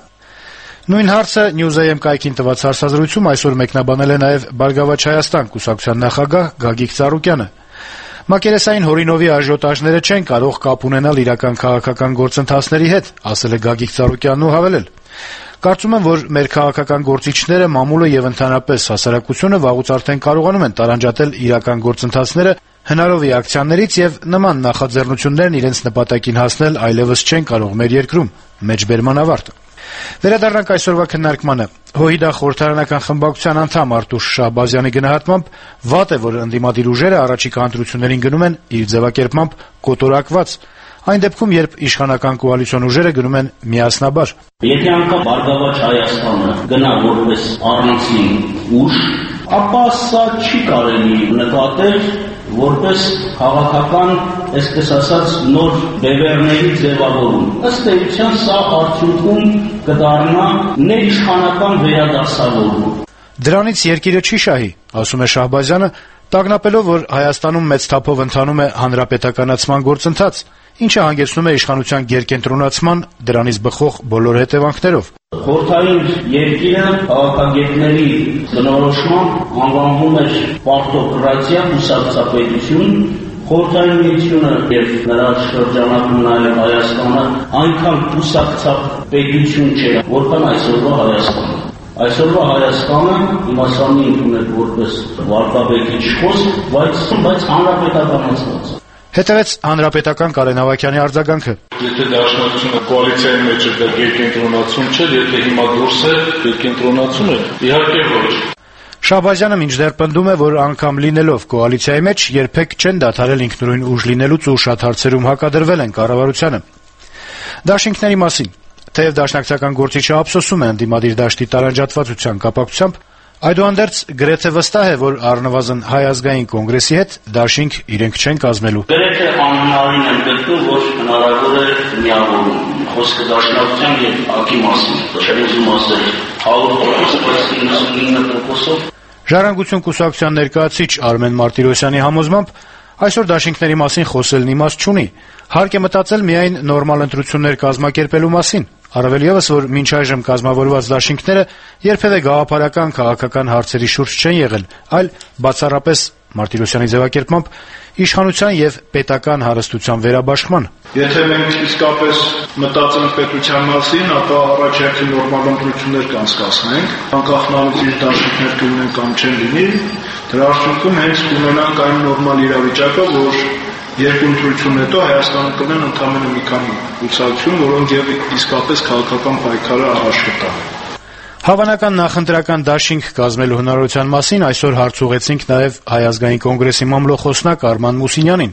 Նույն հարցը News.am կայքին տված հարցազրույցում այսօր մեկնաբանել է նաեւ Բարգավաճ Հայաստան կուսակցության նախագահ Գագիկ Ծառուկյանը։ Մակերեսային հորինովի աժիոտաժները չեն կարող կապ ունենալ իրական քաղաքական գործընթացների հետ, ասել է Գագիկ Ծառուկյանն ու հավելել. Կարծում եմ, որ մեր քաղաքական գործիչները, մամուլը եւ ընդհանրապես հասարակությունը վաղուց արդեն կարողանում են տարանջատել իրական գործընթացները հնարովի ակցիաներից եւ նման նախաձեռնություններն իրենց նպատակին հասնել այլեւս չեն կարող մեր երկրում։ Մեջբերման ավարտ։ Վերադառնանք այսօրվա քննարկմանը։ ՀՅԴ խորհրդարանական խմբակցության անդամ Արտուշ Շահբազյանի գնահատմամբ վատ է, որ ընդդիմադիր ուժերը առաջիկա ընտրություններին գնում են իր ձևակերպմամբ կոտորակված, այն դեպքում, երբ իշխանական կոալիցիոն ուժերը գնում են միասնաբար։ Եթե անգամ Բարգավաճ Հայաստանը գնա որպես առանցին ուժ, ապա սա չի կարելի նկատել որպես քաղաքական, այսպես ասած, նոր բևեռների ձևավորում։ Ըստ էության սա արդյունքում կդառնա ներիշխանական վերադասավորում։ Դրանից երկիրը չի շահի, ասում է Շահբազյանը, տագնապելով, որ Հայաստանում մեծ թափով ընթանում է հանրապետականացման գործընթաց, ինչը հանգեցնում է իշխանության գերկենտրոնացման, դրանից բխող բոլոր հետևանքներով։ Խորհրդային երկիրը քաղաքագետների բնորոշմամբ անվանվում էր պարտոկրատիա, կուսակցապետություն, Խորհրդային Միությունը եւ նրա շրջանակում նաեւ Հայաստանը այնքան կուսակցապետություն չէր, որքան այսօրվա Հայաստանը։ Այսօրվա Հայաստանը իմաստանի ընդունել որպես վարկաբեկիչ խոսք, բայց բայց հանրապետականացված։ Հետևեց հանրապետական Կարեն Ավագյանի արձագանքը։ Եթե դաշնակցությունը կոալիցիայի մեջ է, դա գերկենտրոնացում չէ, եթե հիմա դուրս է, գերկենտրոնացում է, իհարկե ոչ։ Շահբազյանը մինչդեռ պնդում է, որ անգամ լինելով կոալիցիայի մեջ երբեք չեն դադարել ինքնուրույն ուժ լինելուց ու շատ հարցերում հակադրվել են կառավարությանը։ Դաշինքների մասին, թեև դաշնակցական գործիչը ափսոսում է ընդդիմադիր դաշտի տարանջատվածության կապակցությամբ, այդուհանդերձ գրեթե վստահ է, որ առնվազն Հայ ազգային կոնգրեսի հետ դաշինք իրենք չեն կազմելու։ Գրեթե անհնարին եմ գտնում, որ հնարավոր է միավորում։ Խոսքը դաշնակցության եւ ԱԿ-ի մասին, չեմ ուզում ասել հարյուր տոկոս, իննսունինը տոկոսով։ Ժառանգություն կուսակցության ներկայացուցիչ Արմեն Մարտիրոսյանի համոզմամբ այսօր դաշինքների մասին խոսելն իմաստ չունի։ Հարկ է մտածել միայն նորմալ ընտրություններ կազմակերպելու մասին։ Առավել ևս, որ մինչ այժմ կազմավորված դաշինքները երբևէ գաղափարական քաղաքական հարցերի շուրջ չեն եղել, այլ բացառապես Մարտիրոսյանի ձևակերպմամբ իշխանության եւ պետական հարստության վերաբաշխման։ Եթե մենք իսկապես մտածենք պետության մասին, ապա առաջարկի նորմալ ընտրություններ կանցկացնենք, անկախնալից իր դաշինքներ կլինեն կամ չեն լինի, դրա արդյունքում հենց կունենանք այն նորմալ իրավիճակը, որ երկու ընտրություն հետո Հայաստանը կլինեն ընդամենը մի քանի կուսակցություն, որոնք եւ իսկապես քաղաքական պայքարը հաշվի տան։ Հավանական նախընտրական դաշինք կազմելու հնարավորության մասին այսօր հարց ուղեցինք նաեւ Հայ ազգային կոնգրեսի մամլոխոսնակ Արման Մուսինյանին։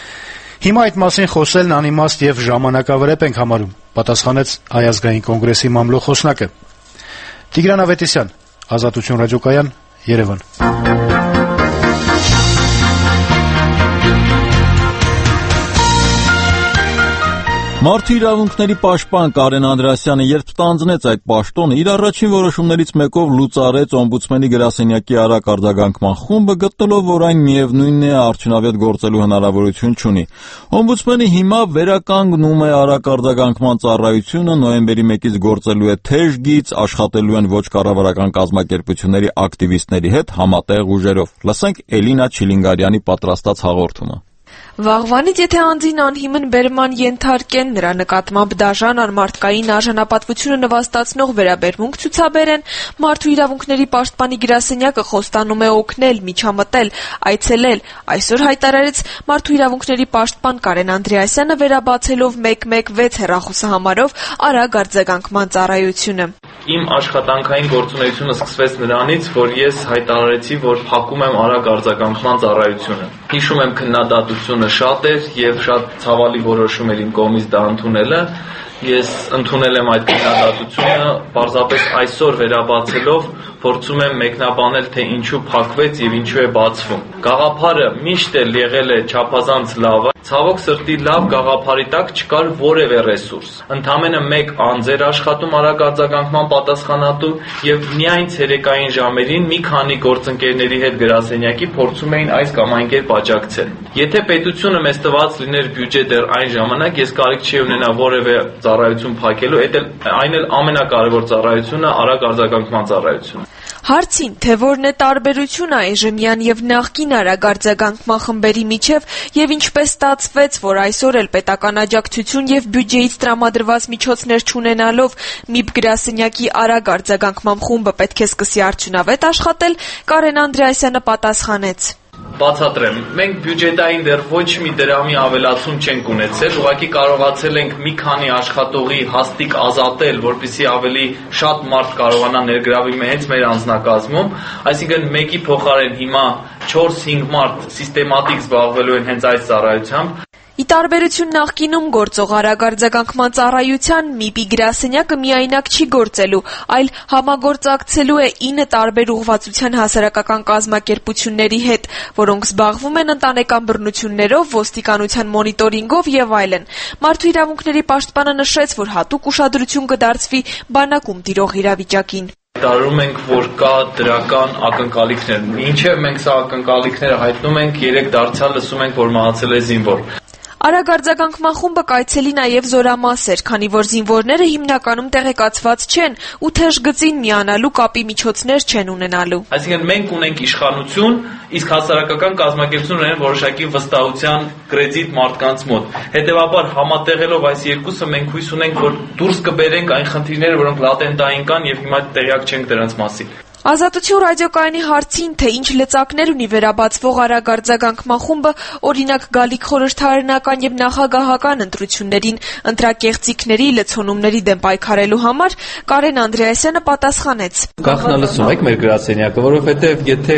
Հիմա այդ մասին խոսելն անիմաստ եւ ժամանակավրեպ ենք համարում, պատասխանեց Հայ ազգային կոնգրեսի մամլոխոսնակը։ Տիգրան Ավետիսյան, Ազատություն ռադիոկայան, Երևան։ Մարդու իրավունքների պաշտպան Կարեն Անդրեասյանը երբ ստանձնեց այդ պաշտոնը, իր առաջին որոշումներից մեկով լուծարեց օմբուդսմենի գրասենյակի արագ արձագանքման խումբը, գտնելով, որ այն միևնույնն է արդյունավետ գործելու հնարավորություն չունի։ Օմբուդսմենը հիմա վերականգնում է արագ արձագանքման ծառայությունը, նոյեմբերի մեկից գործելու է թեժ գիծ, աշխատելու են ոչ կառավարական կազմակերպությունների ակտիվիստների հետ համատեղ ուժերով։ Լսենք Էլինա Չիլինգարյանի պատրաստած հաղորդումը։ Վաղվանից եթե անձին անհիմն բերման ենթարկեն, նրա նկատմամբ դաժան անմարդկային արժանապատվությունը նվաստացնող վերաբերմունք ցուցաբերեն, Մարդու իրավունքների պաշտպանի գրասենյակը խոստանում է օգնել, միջամտել, այցելել, այսօր հայտարարեց Մարդու իրավունքների պաշտպան Կարեն Անդրեասյանը վերաբացելով մեկ մեկ վեց հեռախոսահամարով արագ արձագանքման ծառայությունը։ Իմ աշխատանքային գործունեությունը սկսվեց նրանից, որ ես հայտարարեցի, որ փակում եմ արագ արձագանքման ծառայությունը։ Հիշում եմ քննադատությունը շատ էր եւ շատ ցավալի որոշում էր իմ կողմից դա ընդունելը։ Ես ընդունել եմ այդ քննադատությունը, պարզապես այսօր վերաբացելով փորձում եմ մեկնաբանել, թե ինչու փակվեց եւ ինչու է բացվում։ Գաղափարը միշտ էլ եղել է չափազանց լավ, ցավոք սրտի լավ գաղափարի տակ չկար որևէ ռեսուրս։ Ընդամենը մեկ անձ էր աշխատում արագ արձագանքման պատասխանատու եւ միայն ցերեկային ժամերին մի քանի գործընկերների հետ գրասենյակի փորձում էին այս կամ այն կերպ աջակցել։ Եթե պետությունը մեզ տված լիներ բյուջե դեռ այն ժամանակ, ես կարիք չի ունենա որևէ ծառայություն փակելու, այն էլ ամենակարևոր ծառայությունը արագ արձագանքման ծառայությունը։ Հարցին, թե որն է տարբերությունը այժմյան եւ նախկին արագ արձագանքման խմբերի միջև եւ ինչպես ստացվեց, որ այսօր էլ պետական աջակցություն եւ բյուջեից տրամադրված միջոցներ չունենալով ՄԻԲ գրասենյակի արագ արձագանքման խումբը պետք է սկսի արդյունավետ աշխատել, Կարեն Անդրեասյանը պատասխանեց. Բացատրեմ, մենք բյուջետային դեռ ոչ մի դրամի ավելացում չենք ունեցել, ուղղակի կարողացել ենք մի քանի աշխատողի հաստիկ ազատել, որպեսզի ավելի շատ մարդ կարողանա ներգրավի հենց մեր անձնակազմում, այսինքն մեկի փոխարեն հիմա չորս-հինգ մարդ սիստեմատիկ զբաղվելու են հենց այս ծառայությամբ։ Ի տարբերություն նախկինում գործող արագ արձագանքման ծառայության ՄԻԲ-ի գրասենյակը միայնակ չի գործելու, այլ համագործակցելու է ինը տարբեր ուղղվածության հասարակական կազմակերպությունների հետ, որոնք զբաղվում են ընտանեկան բռնություններով, ոստիկանության մոնիտորինգով եւ այլն։ Մարդու իրավունքների պաշտպանը նշեց, որ հատուկ ուշադրություն կդարձվի բանակում տիրող իրավիճակին։ Տարում ենք, որ կա դրական ակնկալիքներ։ Մինչև մենք սա ակնկալիքները հայտնում ենք, երեք դարձյալ լսում ենք, որ մահացել է զինվոր։ Արագ արձագանքման խումբը կայցելի նաև Զորամասեր, քանի որ զինվորները հիմնականում տեղեկացված չեն ու թեժ գծին միանալու կապի միջոցներ չեն ունենալու։ Այսինքն մենք ունենք իշխանություն, իսկ հասարակական կազմակերպություններ ունեն որոշակի վստահության կրեդիտ մարդկանց մոտ։ Հետևաբար համատեղելով այս երկուսը մենք հույս ունենք, որ դուրս կբերենք այն խնդիրները, որոնք լատենտային կան եւ հիմա տեղյակ չենք դրանց մասին։ Ազատություն ռադիոկայանի հարցին, թե ինչ լծակներ ունի վերաբացվող արագ արձագանքման խումբը, օրինակ գալիք խորհրդարանական եւ նախագահական ընտրություններին ընտրակեղծիքների, լցոնումների դեմ պայքարելու համար, Կարեն Անդրեասյանը պատասխանեց. Գախնալսում եք մեր գրասենյակը, որովհետեւ եթե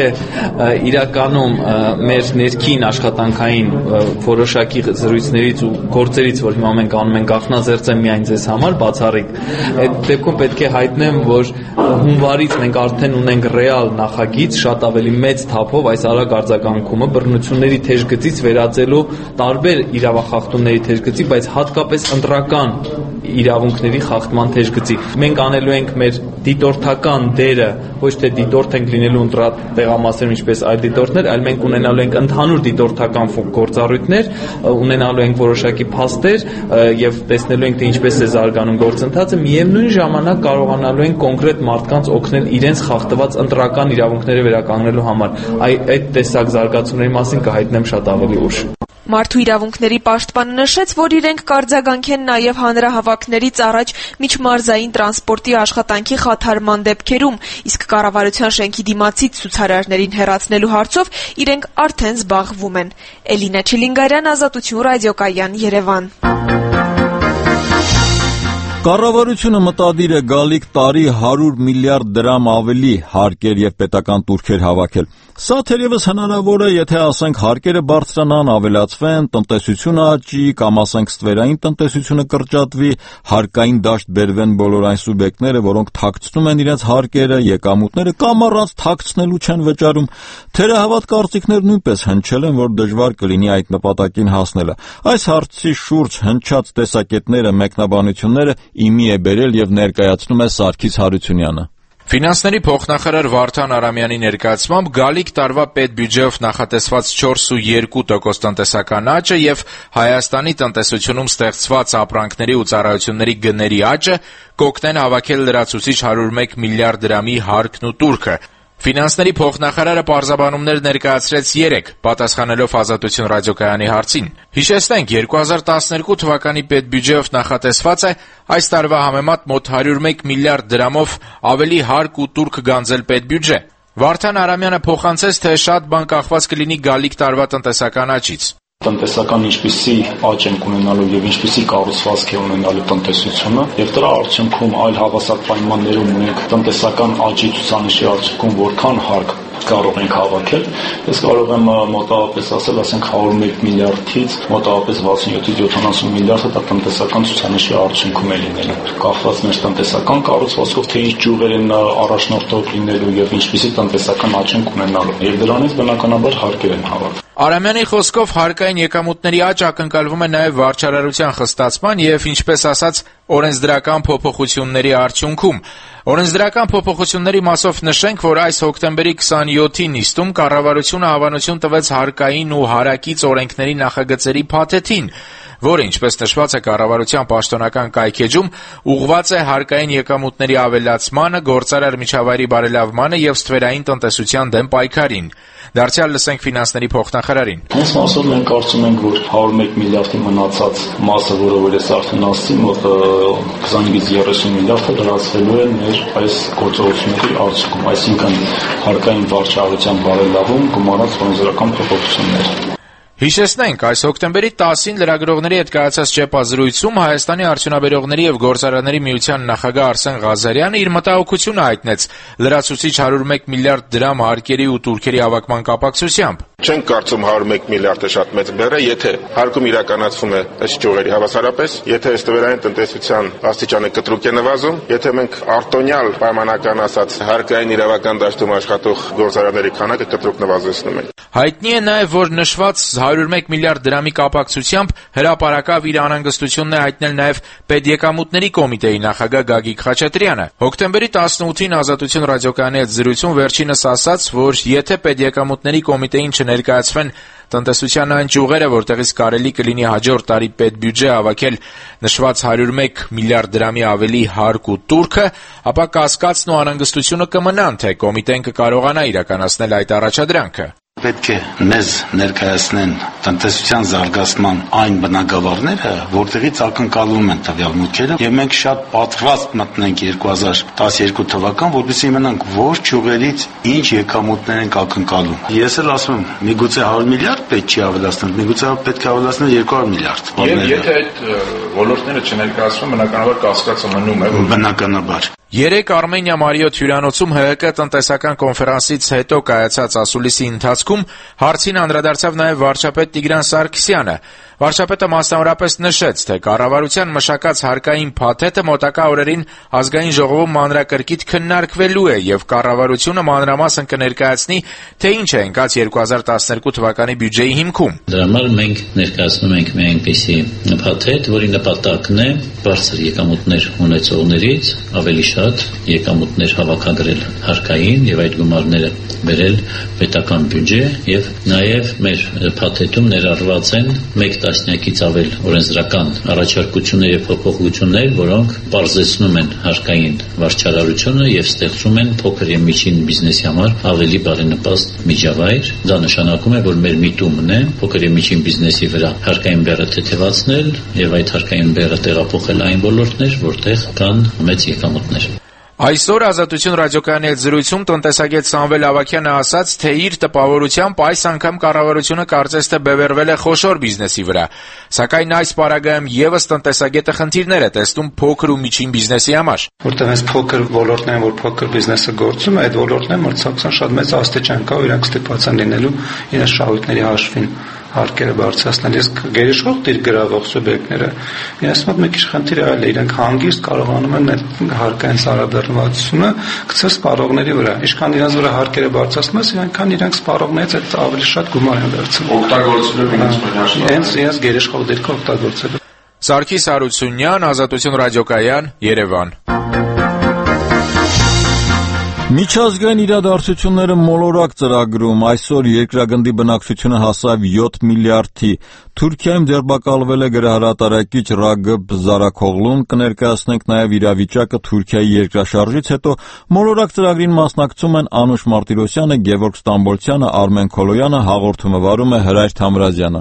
իրականում մեր ներքին աշխատանքային որոշակի զրույցներից ու գործերից, որ հիմա մենք անում ենք, գախնազերծեմ միայն ձեզ համար, բացառիկ, այդ դեպքում պետք է հայտնեմ, որ հունվարից մենք արդեն ունենք ռեալ նախագիծ շատ ավելի մեծ թափով այս արագ արձագանքումը բռնությունների թեժգծից վերածելու տարբեր իրավախախտումների թեժգծի, բայց հատկապես ընտրական իրավունքների խախտման թեժգծի։ Մենք անելու ենք մեր դիտորդական դերը, ոչ թե դիտորդ ենք լինելու ընտրատեղամասերում ինչպես այլ դիտորդներ, այլ մենք ունենալու ենք ընդհանուր դիտորդական գործառույթներ, ունենալու ենք որոշակի փաստեր եւ տեսնելու ենք թե ինչպես է զարգանում գործընթացը, միևնույն ժամանակ կարողանալու ենք կոնկրետ մարդկանց օգնել իրենց խախտված ընտրական իրավունքները վերականգնելու համար։ Այդ տեսակ զարգացումների մասին կհայտնեմ շատ ավելի ուշ։ Մարդու իրավունքների պաշտպանը նշեց, որ իրենք կարձագանքեն նաև հանրահավաքներից առաջ միջմարզային տրանսպորտի աշխատանքի խաթարման դեպքերում, իսկ կառավարության շենքի դիմացից ցուցարարներին հեռացնելու հարցով իրենք արդեն զբաղվում են։ Էլինա Չիլինգարյան, Ազատություն ռադիոկայան, Երևան։ Կառավարությունը մտադիր է գալիք տարի հարյուր միլիարդ դրամ ավելի հարկեր եւ պետական տուրքեր հավաքել։ Սա թերևս հնարավոր է, եթե ասենք հարկերը բարձրանան, ավելացվեն, տնտեսությունը աճի, կամ ասենք ստվերային տնտեսությունը կրճատվի, հարկային դաշտ բերվեն բոլոր այն սուբյեկտները, որոնք թաքցնում են իրենց հարկերը, եկամուտները կամ առանց թաքցնելու չեն վճարում։ Թերահավատ կարծիքներ նույնպես հնչել են, որ դժվար կլինի այդ նպատակին հասնելը։ Այս հարցի շուրջ հնչած տեսակետները, մեկնաբանությունները իմի է բերել եւ ներկայացնում է Սարգիս Հարությունյանը։ Ֆինանսների փոխնախարար Վարդան Արամյանի ներկայացմամբ գալիք տարվա պետբյուջեով նախատեսված չորս ու երկու տոկոս տնտեսական աճը եւ Հայաստանի տնտեսությունում ստեղծված ապրանքների ու ծառայությունների գների աճը կօգնեն հավաքել լրացուցիչ հարյուր մեկ միլիարդ դրամի հարկն ու տուրքը։ Ֆինանսների փոխնախարարը պարզաբանումներ ներկայացրեց երեկ, պատասխանելով Ազատություն ռադիոկայանի հարցին։ Հիշեցնենք, երկու հազար տասներկու թվականի պետբյուջեով նախատեսված է այս տարվա համեմատ մոտ հարյուր մեկ միլիարդ դրամով ավելի հարկ ու տուր կգանձել պետբյուջե։ Վարդան Արամյանը փոխանցեց, թե շատ բան կախված կլինի գալիք տարվա տնտեսական աճից։ Տնտեսական ինչպիսի աճ ենք ունենալու եւ ինչպիսի կառուցվածք է ունենալու տնտեսությունը եւ դրա արդյունքում այլ հավասար պայմաններում ունենք տնտեսական աճի ցուցանիշի արդյունքում որքան հարկ կարող ենք հավաքել, ես կարող եմ մոտավորապես ասել, ասենք հարյուր մեկ միլիարդից մոտավորապես վաթսունյոթից յոթանասուն միլիարդը դա տնտեսական ցուցանիշի արդյունքում է լինելու։ Կախված մեր տնտեսական կառուցվածքով, թե ինչ ճյուղեր են առաջնորդող լինելու եւ ինչպիսի տնտեսական աճ ենք ունենալու։ Եվ դրանից բնականաբար հարկեր են հավաքվում։ Արամյանի խոսքով հարկային եկամուտների աճ ակնկալվում է նաև վարչարարության խստացման եւ, ինչպես ասած, օրենսդրական փոփոխությունների արդյունքում։ Օրենսդրական փոփոխությունների մասով նշենք, որ այս հոկտեմբերի քսանյոթի նիստում կառավարությունը հավանություն տվեց հարկային ու հարակից օրենքների նախագծերի փաթեթին, որը, ինչպես նշված է կառավարության պաշտոնական կայքեջում, ուղղված է հարկային եկամուտների ավելացմանը, գործարար միջավայրի բարելավմանը եւ ստվերային տնտեսության դեմ պայքարին։ Դարձյալ լսենք ֆինանսների փոխնախարարին։ Այս մասով մենք կարծում ենք, որ հարյուր մեկ միլիարդի մնացած մասը, որը որ ես արդեն ասացի, մոտ քսանից երեսուն միլիարդը լրացվելու է մեր այս գործողությունների արդյունքում, այսինքն հարկային վարչարարության բարելավում գումարած օրենսդրական փոփոխություններ։ Հիշեցնենք, այս հոկտեմբերի տասին լրագրողների հետ կայացած ճեպազրույցում Հայաստանի արդյունաբերողների եւ գործարանների միության նախագահ Արսեն Ղազարյանը իր մտահոգությունը հայտնեց լրացուցիչ հարյուր մեկ միլիարդ դրամ հարկերի ու տուրքերի հավաքման կապակցությամբ։ Չենք կարծում հարյուր մեկ միլիարդը շատ մեծ բեռ է, եթե հարկում իրականացվում է ըստ ճյուղերի հավասարապես, եթե ստվերային տնտեսության աստիճանը կտրուկ է նվազում, եթե մենք արտոնյալ պայմանական ասած հարկային իրավական դաշտում աշխատող գործարանների քանակը կտրուկ նվազեցնում ենք։ Հայտնի է նաև, որ նշված հարյուր մեկ միլիարդ դրամի կապակցությամբ հրապարակավ իր անհանգստությունն է հայտնել նաև պետեկամուտների կոմիտեի նախագահ Գագիկ Խաչատրյանը։ Հոկտեմբերի տասնութին Ազատություն ռադիոկայանի հետ զրույցում վերջինս ասաց, որ եթե պետեկամուտների կոմիտեին չներկայացվեն տնտեսության այն ճյուղերը, որտեղից կարելի կլինի հաջորդ տարի պետբյուջե հավաքել նշված հարյուր մեկ միլիարդ դրամի ավելի հարկ ու տուրքը, ապա կասկածն ու անհանգստությունը կմնան, թե կոմիտեն կկարողանա իրականացնել այդ առաջադրանքը։ Պետք է մեզ ներկայացնեն տնտեսության զարգացման այն բնագավառները, որտեղից ակնկալում են տվյալ մուտքերը, եւ մենք շատ պատրաստ մտնենք երկու հազար տասներկու թվական, որպեսզի իմանանք որ ճյուղերից ինչ եկամուտներ ենք ակնկալում։ Ես էլ ասում եմ, միգուցե հարյուր միլիարդ պետք չի ավելացնել, միգուցե պետք է ավելացնել երկու հարյուր միլիարդ։ Եվ եթե այդ ոլորտները չներկայացվում, բնականաբար կասկածը մնում է, որ բնականաբար Երեկ Արմենիա Մարիոթ հյուրանոցում Հ Հ Կ տնտեսական կոնֆերանսից հետո կայացած ասուլիսի ընթացքում հարցին անդրադարձավ նաև վարչապետ Տիգրան Սարգսյանը։ Վարչապետը մասնավորապես նշեց, թե կառավարության մշակած հարկային փաթեթը մոտակա օրերին ազգային ժողովում մանրակրկիտ քննարկվելու է եւ կառավարությունը մանրամասն կներկայացնի, թե ինչ է ընկած երկու հազար տասներկու թվականի բյուջեի հիմքում։ Դրա համար մենք ներկայացնում ենք մի այնպիսի փաթեթ, որի նպատակն է բարձր եկամուտներ ունեցողներից ավելի շատ եկամուտներ հավաքագրել հարկային եւ այդ գումարները բերել պետական բյուջե եւ նաեւ մեր փաթեթում ներառված են մեկ տասնյակից ավել օրենսդրական առաջարկություններ եւ փոփոխություններ, որոնք բարձրացնում են հարկային վարչարարությունը եւ ստեղծում են փոքր եւ միջին բիզնեսի համար ավելի բարենպաստ միջավայր։ Դա նշանակում է, որ մեր միտումն է փոքր եւ միջին բիզնեսի վրա հարկային բեռը թեթևացնել եւ այդ հարկային բեռը տեղափոխել այն ոլորտներ, որտեղ կան մեծ եկամուտներ։ Այսօր Ազատություն ռադիոկայանի հետ զրույցում տնտեսագետ Սամվել Ավագյանը ասաց, թե իր տպավորությամբ այս անգամ կառավարությունը կարծես թե բևեռվել է խոշոր բիզնեսի վրա, սակայն այս պարագայում եւս տնտեսագետը խնդիրներ է տեսնում փոքր ու միջին բիզնեսի համար։ Որտեղ այս փոքր ոլորտներն, որ փոքր բիզնեսը գործում է, այդ ոլորտներն մրցակցության շատ մեծ աստիճան կա, իրենք ստիպված են լինելու իրենց շահույթների հաշվին հարկերը բարձրացնել։ Ես գերիշխող դիր գրավող սուբյեկտները իրենց մոտ մի քիչ խնդիր այլ է, իրենք հանգիստ կարողանում են այդ հարկային սարաբեռնվածությունը գցել սպառողների վրա։ Ինչքան իրենց վրա հարկերը բարձրացնում ես, այնքան իրենք սպառողներից այդ ավելի շատ գումար են վերցնում։ Օգտագործելով իրենց մենաշնորհ։ Իրենց իրենց գերիշխող դիրքը օգտագործելով։ Սարգիս Հարությունյան, Ազատություն ռադիոկայան, Երևան։ Միջազգային իրադարձությունները մոլորակ ծրագրում այսօր երկրագնդի բնակչությունը հասավ յոթ միլիարդի։ Թուրքիայում ձերբակալվել է գրահրատարակիչ Ռագըբ Զարաքօղլուն, կներկայացնենք նաև իրավիճակը Թուրքիայի երկրաշարժից հետո։ Մոլորակ ծրագրին մասնակցում են Անուշ Մարտիրոսյանը, Գևորգ Ստամբոլցյանը, Արմեն Քոլոյանը, հաղորդումը վարում է Հրայր Թամրազյանը։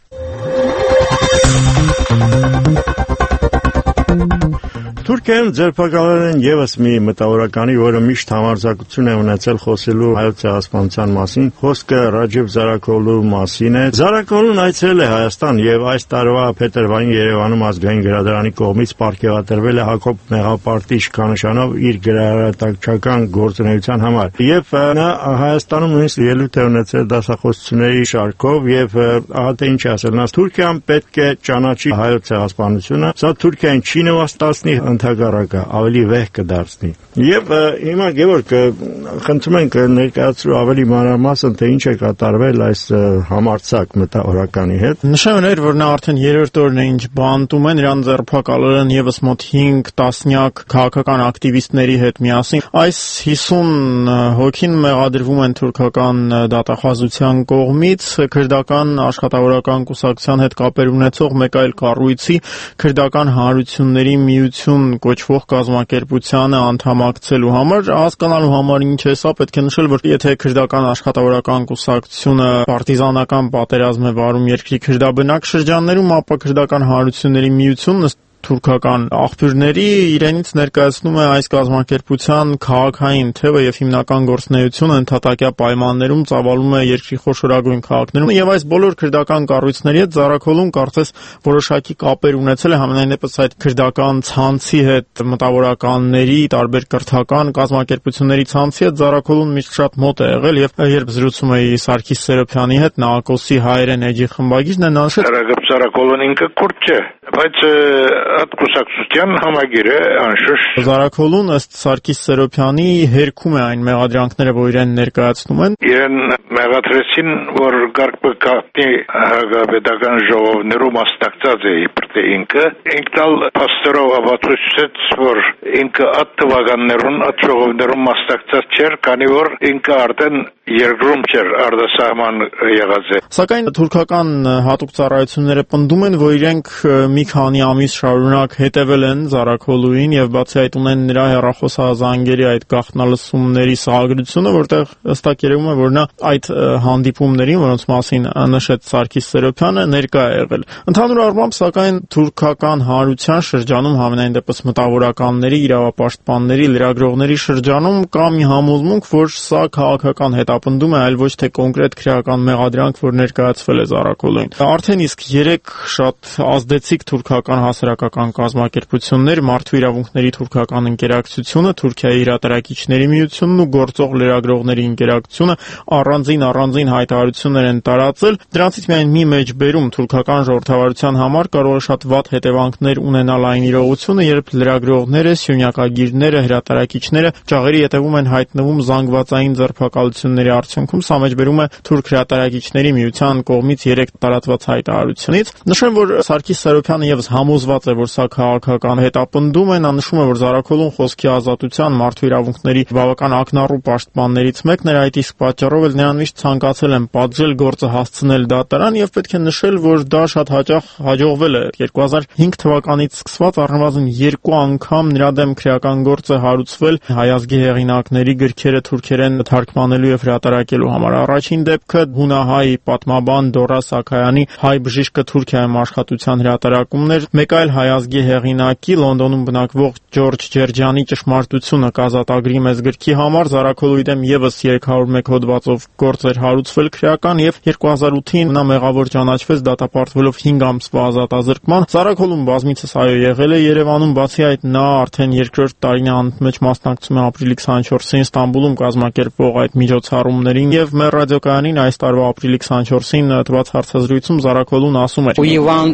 Թուրքիայում ձերբակալվել են ևս մի մտավորականի, որը միշտ համարձակություն է ունեցել խոսելու հայոց ցեղասպանության մասին, խոսքը Ռաջեփ Զարաքօղլուի մասին է։ Զարաքօղլուն այցելել է Հայաստան եւ այս տարվա փետրվարին Երևանում ազգային գրադարանի կողմից պարգևատրվել է Հակոբ Մեղապարտի իշխանանշանով իր գրահրատարակչական գործունեության համար։ Եվ նա Հայաստանում նույնիսկ ելույթ է ունեցել դասախոսությունների շարքով եւ ահա թե ինչ ասել նա. Թուրքիան պետք է ճանաչի հայոց ցեղասպանությունը, սա Թուրքիային չի նվաստացնի, ընդհակառակը ավելի վեհ կդարձնի։ Եվ հիմա Գևորգ, խնդրում ենք ներկայացրու ավելի մանրամասն, թե ինչ է կատարվել այս համարձակ մտավորականի հետ։ Նշանակել, որ նա արդեն երրորդ օրն է ինչ բանտում են, իրան ձերբակալել են եւս մոտ հինգ տասնյակ քաղաքական ակտիվիստների հետ միասին։ Այս հիսուն հոգին մեղադրվում են թուրքական դատախազության կողմից քրդական աշխատավորական կուսակցության հետ կապեր ունեցող մեկ այլ կառույցի քրդական հանրությունների միություն կոչվող կազմակերպությանը անդամակցելու համար, հասկանալու համար ինչ է սա, պետք է նշել, որ եթե քրդական աշխատավորական կուսակցությունը պարտիզանական պատերազմ է վարում երկրի քրդաբնակ շրջաններում, ապա քրդական հանրությունների միությունն թուրքական աղբյուրների իրենից ներկայացնում է այս կազմակերպության քաղաքային թևը եւ հիմնական գործունեությունը ընդհատակյա պայմաններում ծավալում է երկրի խոշորագույն քաղաքներում եւ այս բոլոր քրդական կառույցների հետ Զարաքօղլուն կարծես որոշակի կապեր ունեցել է համենայնպես այդ քրդական ցանցի հետ, մտավորականների, տարբեր կրթական կազմակերպությունների ցանցի հետ Զարաքօղլուն միշտ շատ մոտ է եղել եւ երբ զրուցում էի Սարգիս Սերոբյանի հետ, նա Ակոսի հայերեն էջի խմբագիրն է նշել Ռագըբ Զարաքօղլուն ինքը քուրդ չէ, բայց այդ կուսակցության համագիր է անշուշտ։ Զարաքօղլուն ըստ Սարգիս Սերոբյանի հերքում է այն մեղադրանքները, որ իրեն ներկայացնում են։ Իրեն մեղադրեցին, որ Գարգբեկանի հագաբեդական ժողովներում մասնակցած է իբրտե ինքը, ինքնալ փաստերով ապացուցեց, որ ինքը այդ թվականներում այդ ժողովներում մասնակցած չէր, քանի որ ինքը արդեն երկրում չէր, արտասահման եղած է։ Սակայն թուրքական հատուկ ծառայությունները պնդում են, որ իրենք մի քանի ամիս շարունակ հետևել են Զարաքօղլուին եւ բացի այդ ունեն նրա հեռախոսազանգերի այդ գաղտնալսումների սահագրությունը, որտեղ հստակ երևում է, որ նա այդ հանդիպումներին, որոնց մասին նշեց Սարգիս Սերոբյանը, ներկա է եղել։ Ընդհանուր առմամբ, սակայն թուրքական հանրության շրջանում համենայն դեպս մտավորականների, իրավապաշտպանների, լրագրողների շրջանում կա մի համոզմունք, որ սա քաղաքական հետապնդում է, այլ ոչ թե կոնկրետ քրեական մեղադրանք, որ ներկայացվել է Զարաքօղլուին։ Արդեն իսկ երեք շատ ազդեցիկ թուրքական հասարակական կազմակերպություններ, մարդու իրավունքների թուրքական ընկերակցությունը, Թուրքիայի հրատարակիչների միությունն ու գործող լրագրողների ընկերակցությունը առանձին առանձին հայտարարություններ են տարածել։ Դրանցից միայն մի մեջբերում թուրքական ժողովրդավարության համար կարող է շատ վատ հետևանքներ ունենալ այն իրողությունը, երբ լրագրողները, սյունյակագիրները, հրատարակիչները ճաղերի ետևում են հայտնվում զանգվածային ձերբակալությունների արդյունքում։ Սա մեջբերում է Թուրք հրատարակիչների միության կողմից երեք տարածված հայտարարությունից։ Նշեմ, որ Սարգիս Սերոբյանը եւս համոզված է, որ սա քաղաքական հետապնդում է, նա նշում է, որ Զարաքօղլուն խոսքի ազատության, մարդու իրավունքների բավական ակնառու պաշտպաններից մեկն էր, այդ իսկ պատճառով էլ նրան միշտ ցանկացել են պատժել, գործը հասցնել դատարան եւ պետք է նշել, որ դա շատ հաճախ հաջողվել է։ երկու հազար հինգ թվականից սկսված առնվազն երկու անգամ նրա դեմ քրեական գործ է հարուցվել հայ ազգի հեղինակների գրքերը թուրքերեն թարգմանելու եւ հրատարակելու համար։ Առաջին դեպքը հունահայ պատմաբան Դորա Սաքայանի Հայ բժիշկը Թուրքիայում աշխատության հրատարակումն էր։ Մեկ այլ հայ ազգի հեղինակի Լոնդոնում բնակվող Ջորջ Ջերջյանի Ճշմարտությունը կազատագրի մեծ գրքի համար Զարաքօղլուի դեմ եւս երեք հարյուր մեկ հոդվածով գործ էր հարուցվել քրեական եւ երկու հազար ութին նա մեղավոր ճանաչվեց դատապարտվելով հինգ ամսվա ազատազրկման։ Զարաքօղլուն բազմիցս այո եղել է Երևանում, բացի այդ նա արդեն երկրորդ տարին է անընդմեջ մասնակցում է ապրիլի քսանչորսին Ստամբուլում կազմակերպվող այդ միջոցառումներին եւ մեր ռադիոկայանին այս տարվա ապրիլի քսանչորսին տված հարցազրույցում Զարաքօղլուն ասում էր.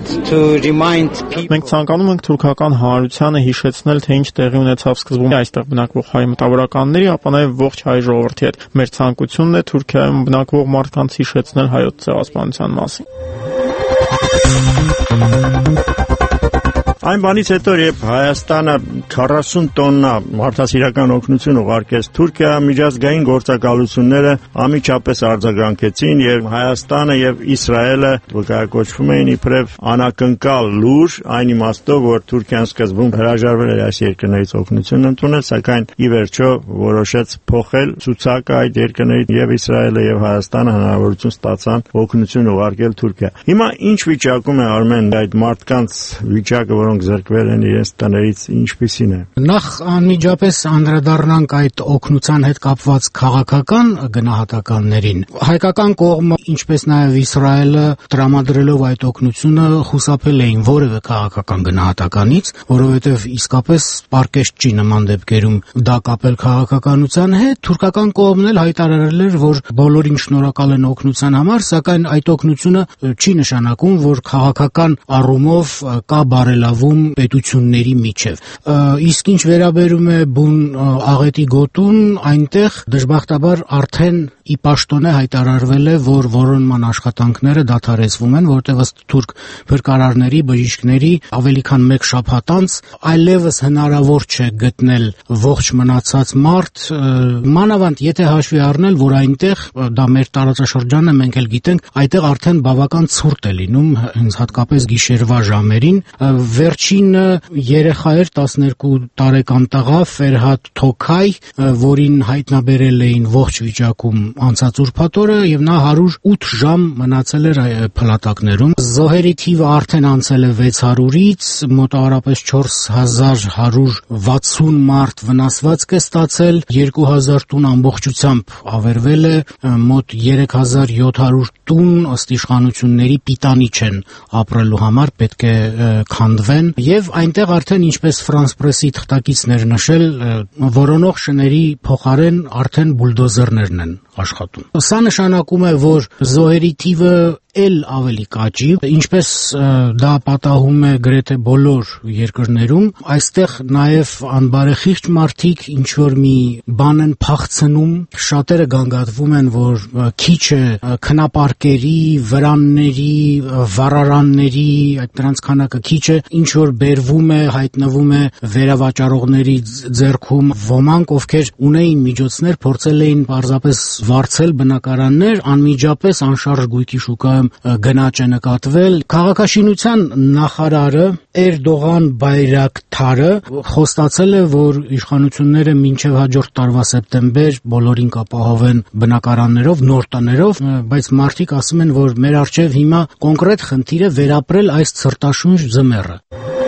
Մենք ցանկանում ենք թուրքական հանրությանը հիշեցնել, թե ինչ տեղի ունեցավ սկզբում այստեղ բնակվող հայ մտավորականների, ապա նաեւ ողջ հայ ժողովրդի հետ։ Մեր ցանկությունն է Թուրքիայում բնակվող մարդկանց հիշեցնել հայոց ցեղասպանության մասին։ Այն բանից հետո, երբ Հայաստանը քառասուն տոննա մարդասիրական օգնություն ուղարկեց Թուրքիա, միջազգային գործակալությունները անմիջապես արձագանքեցին եւ Հայաստանը եւ Իսրայելը վկայակոչվում էին իբրև անակնկալ լուր, այն իմաստով, որ Թուրքիան սկզբում հրաժարվել էր այս երկրներից օգնություն ընդունել, սակայն ի վերջո որոշեց փոխել ցուցակը այդ երկրների եւ Իսրայելը եւ Հայաստանը հնարավորություն ստացան օգնություն ուղարկել Թուրքիա։ Հիմա ինչ վիճակում է Արմեն այդ մարդկանց վիճակը, որոնք զրկվել են իրենց տներից, ինչպիսին է։ Նախ անմիջապես անդրադառնանք այդ օգնության հետ կապված քաղաքական գնահատականներին։ Հայկական կողմը, ինչպես նաև Իսրայելը, տրամադրելով այդ օգնությունը խուսափել էին որևէ քաղաքական գնահատականից, որովհետև իսկապես պարկեշտ չի նման դեպքերում դա կապել քաղաքականության հետ։ Թուրքական կողմն էլ հայտարարել էր, որ բոլորին շնորհակալ են օգնության համար, սակայն այդ օգնությունը չի նշանակում, որ քաղաքական առումով կա բարելավում պետությունների միջև։ Իսկ ինչ վերաբերում է բուն աղետի գոտուն, այնտեղ դժբախտաբար արդեն ի պաշտոնե հայտարարվել է, որ որոնման աշխատանքները դադարեցվում են, որտեղ ըստ թուրք փրկարարների, բժիշկների ավելի քան մեկ շաբաթ անց այլևս հնարավոր չէ գտնել ողջ մնացած մարդ, մանավանդ եթե հաշվի առնել, որ այնտեղ դա մեր տարածաշրջանը մենք էլ գիտենք, այդտեղ արդեն բավական ցուրտ է լինում, հենց հատկապես գիշերվա ժամերին։ Վերջինը երեխա էր, տասներկու տարեկան տղա Ֆերհադ Թոքայ, որին հայտնաբերել էին ողջ վիճակում անցած ուրբաթ օրը եւ նա հարյուր ութ ժամ մնացել էր փլատակներում։ Զոհերի թիվը արդեն անցել է վեց հարյուրից, մոտավորապես չորս հազար հարյուր վաթսուն մարդ վնասվածք է ստացել, երկու հազար տուն ամբողջությամբ ավերվել է, մոտ երեք հազար յոթ հարյուր տուն ըստ իշխանությունների պիտանի չեն ապրելու համար, պետք է քանդվեն եւ այնտեղ արդեն ինչպես Ֆրանս Պրեսի թղթակիցն էր նշել, որոնող շների փոխարեն արդեն բուլդոզերներն են աշխատում։ Սա նշանակում է, որ զոհերի թիվը էլ ավելի կաճի, ինչպես դա պատահում է գրեթե բոլոր երկրներում, այստեղ նաև անբարեխիղճ մարդիկ ինչ որ մի բան են փախցնում, շատերը գանգատվում են, որ քիչ է քնապարկերի, վրանների, վառարանների, այդ նրանց քանակը քիչ է, ինչ որ բերվում է, հայտնվում է վերավաճառողների ձեռքում, ոմանք ովքեր ունեին միջոցներ, փորձել էին պարզապես վարձել բնակարաններ, անմիջապես անշարժ գույքի շուկայում գնաճ է նկատվել։ Քաղաքաշինության նախարարը Էրդողան Բայրակթարը խոստացել է, որ իշխանությունները մինչև հաջորդ տարվա սեպտեմբեր բոլորին կապահովեն բնակարաններով, նոր տներով, բայց մարդիկ ասում են, որ մեր առջև հիմա կոնկրետ խնդիր է վերապրել այս ցրտաշունչ ձմեռը։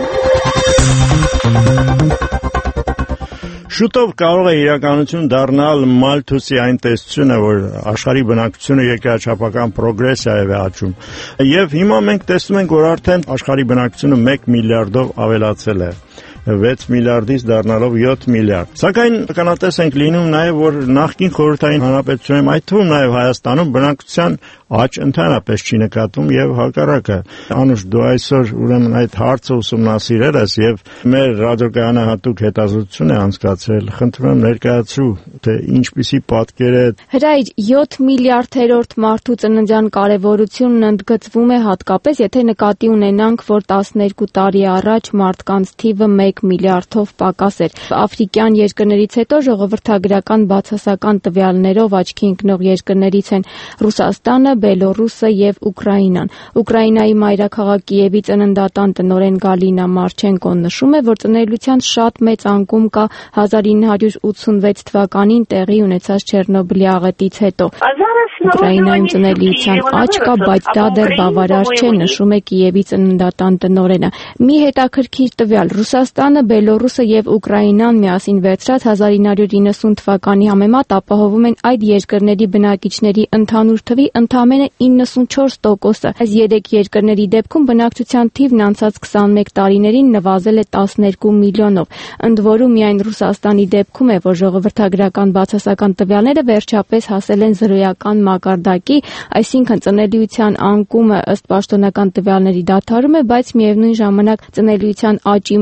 Շուտով կարող է իրականություն դառնալ Մալթուսի այն տեսությունը, որ աշխարհի բնակչությունը երկրաչափական պրոգրեսիայով է աճում։ Եվ հիմա մենք տեսնում ենք, որ արդեն աշխարհի բնակչությունը մեկ միլիարդով ավելացել է, վեց միլիարդից դառնալով յոթ միլիարդ։ Սակայն ականատես ենք լինում նաև, որ նախկին խորհրդային հանրապետությունում, այդ թվում նաև Հայաստանում բնակչության աճ ընդհանրապես չի նկատվում եւ հակառակը։ Անուշ, դու այսօր ուրեմն այդ հարցը ուսումնասիրել ես եւ մեր ռադիոկայանը հատուկ հետազոտություն է անցկացրել։ Խնդրում եմ ներկայացրու, թե ինչպիսի պատկեր է։ Հրայր յոթ միլիարդերորդ մարդու ծննդյան կարևորությունն ընդգծվում է հատկապես, եթե նկատի ունենանք, որ տասներկու տարի առաջ մարդկանց թիվը մեկ միլիարդով պակաս էր։ Աֆրիկյան երկրներից հետո ժողովրդագրական բացասական տվյալներով աչքի ընկնող երկրներից են Ռուսաստանը, Բելոռուսը եւ Ուկրաինան։ Ուկրաինայի մայրաքաղաք Կիևի ծննդատան տնօրեն Գալինա Մարչենկոն նշում է, որ ծնելիության շատ մեծ անկում կա հազար ինը հարյուր ութսունվեց թվականին տեղի ունեցած Չեռնոբիլի աղետից հետո։ Ուկրաինայում ծնելիության աճ կա, բայց դա դեռ բավարար չէ, նշում է Կիևի ծննդատան տնօրենը։ Մի հետաքրքիր տվյալ՝ Ռուսաստանը, Բելոռուսը եւ Ուկրաինան միասին վերցրած հազար ինը հարյուր իննսուն թվականի համեմատ ապահովում են այդ երկրների բնակիչների ընդհանուր թվի ընդամենը իննսունչորս տոկոսը։ Այս երեք երկրների դեպքում բնակչության թիվն անցած քսանմեկ տարիներին նվազել է տասներկու միլիոնով։ Ընդ որում միայն Ռուսաստանի դեպքում է, որ ժողովրդագրական բացասական տվյալները վերջապես հասել են զրոյական մակարդակի, այսինքն ծնելիության անկումը ըստ պաշտոնական տվյալների դադարում է, բայց միևնույն ժամանակ ծնելիության աճի մասին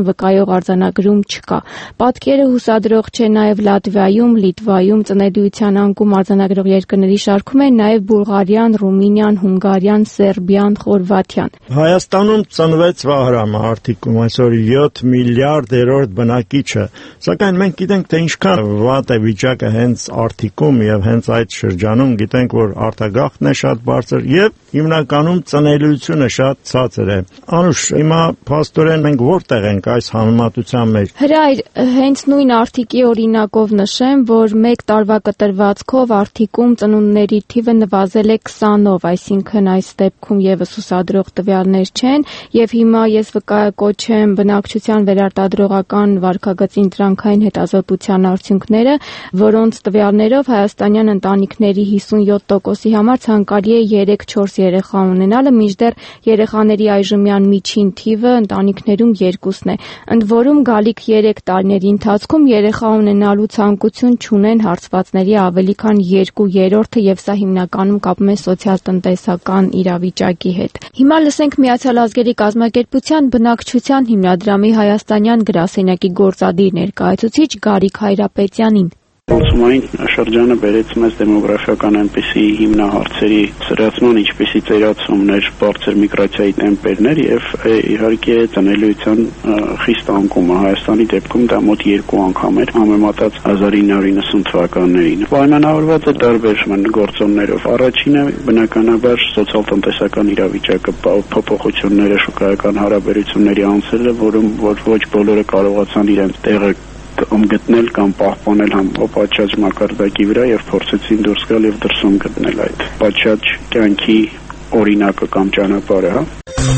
վկայող արձանագրում չկա։ Պատկերը հուսադրող չէ նաև Լատվիայում, Լիտվայում ծնեդույթյան անկում արձանագրող երկրների շարքում են նաև Բուլղարիան, Ռումինիան, Հունգարիան, Սերբիան, Խորվաթիան։ Հայաստանում ծնվեց Վահրամ արտիկում այսօր յոթ միլիարդ երրորդ բնակիչը, սակայն մենք գիտենք, թե ինչքան վատ է վիճակը հենց արտիկում եւ հենց այդ շրջանում, գիտենք, որ արտագաղթն է շատ բարձր եւ հիմնականում ծնելիությունը շատ ցածր է։ Անուշ, հիմա փաստորեն մենք որտեղ ենք այս համեմատության մեջ։ Հրայր, հենց նույն Արտիկի օրինակով նշեմ, որ մեկ տարվա կտրվածքով Արտիկում ծնունդների թիվը նվազել է քսանով, այսինքն այս դեպքում եւս ուսադրող տվյալներ չեն, եւ հիմա ես վկայակոչեմ բնակչության վերարտադրողական վարքագծի ընտրանքային հետազոտության արդյունքները, որոնց տվյալներով հայաստանյան ընտանիքների հիսունյոթ տոկոսի համար ցանկալի է երեք-չորս երեխա ունենալը, մինչդեռ երեխաների այժմյան միջին թիվը ընտանիքներում երկուսն է։ Ընդ որում գալիք երեք տարիների ընթացքում երեխա ունենալու ցանկություն չունեն հարցվածների ավելի քան երկու երրորդը, եւ սա հիմնականում կապում է սոցիալ-տնտեսական իրավիճակի հետ։ Հիմա լսենք Միացյալ Ազգերի կազմակերպության բնակչության հիմնադրամի հայաստանյան գրասենյակի գործադիր ներկայացուցիչ Գարիկ Հայրապետյանին։ Ուսումային շրջանը բերեց մեզ դեմոգրաֆիական այնպիսի հիմնահարցերի սրացման, ինչպիսի ծերացումներ, բարձր միգրացիայի տեմպերներ եւ իհարկե ծնելիության խիստ անկումը Հայաստանի դեպքում դա մոտ երկու անգամ էր համեմատած հազար ինը հարյուր իննսուն թվականներին։ Պայմանավորված է տարբեր գործոններով։ Առաջինը բնականաբար սոցիալ-տնտեսական իրավիճակը, փոփոխությունները, շուկայական հարաբերությունների անցելը, որում որ ոչ բոլորը կարողացան իրենց տեղը գտնել կամ պահպանել համ պատշաճ մակարդակի վրա եւ փորձեցին դուրս գալ եւ դրսում գտնել այդ պատշաճ կյանքի օրինակը կամ ճանապարհը, հա։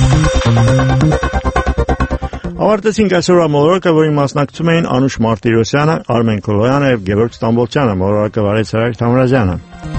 Ավարտեցինք այսօրվա մոլորակը, որին մասնակցում էին Անուշ Մարտիրոսյանը, Արմեն Կովոյանը եւ Գևորգ Ստամբոլցյանը, մոլորակը վարեց Հրայր Թամրազյանը։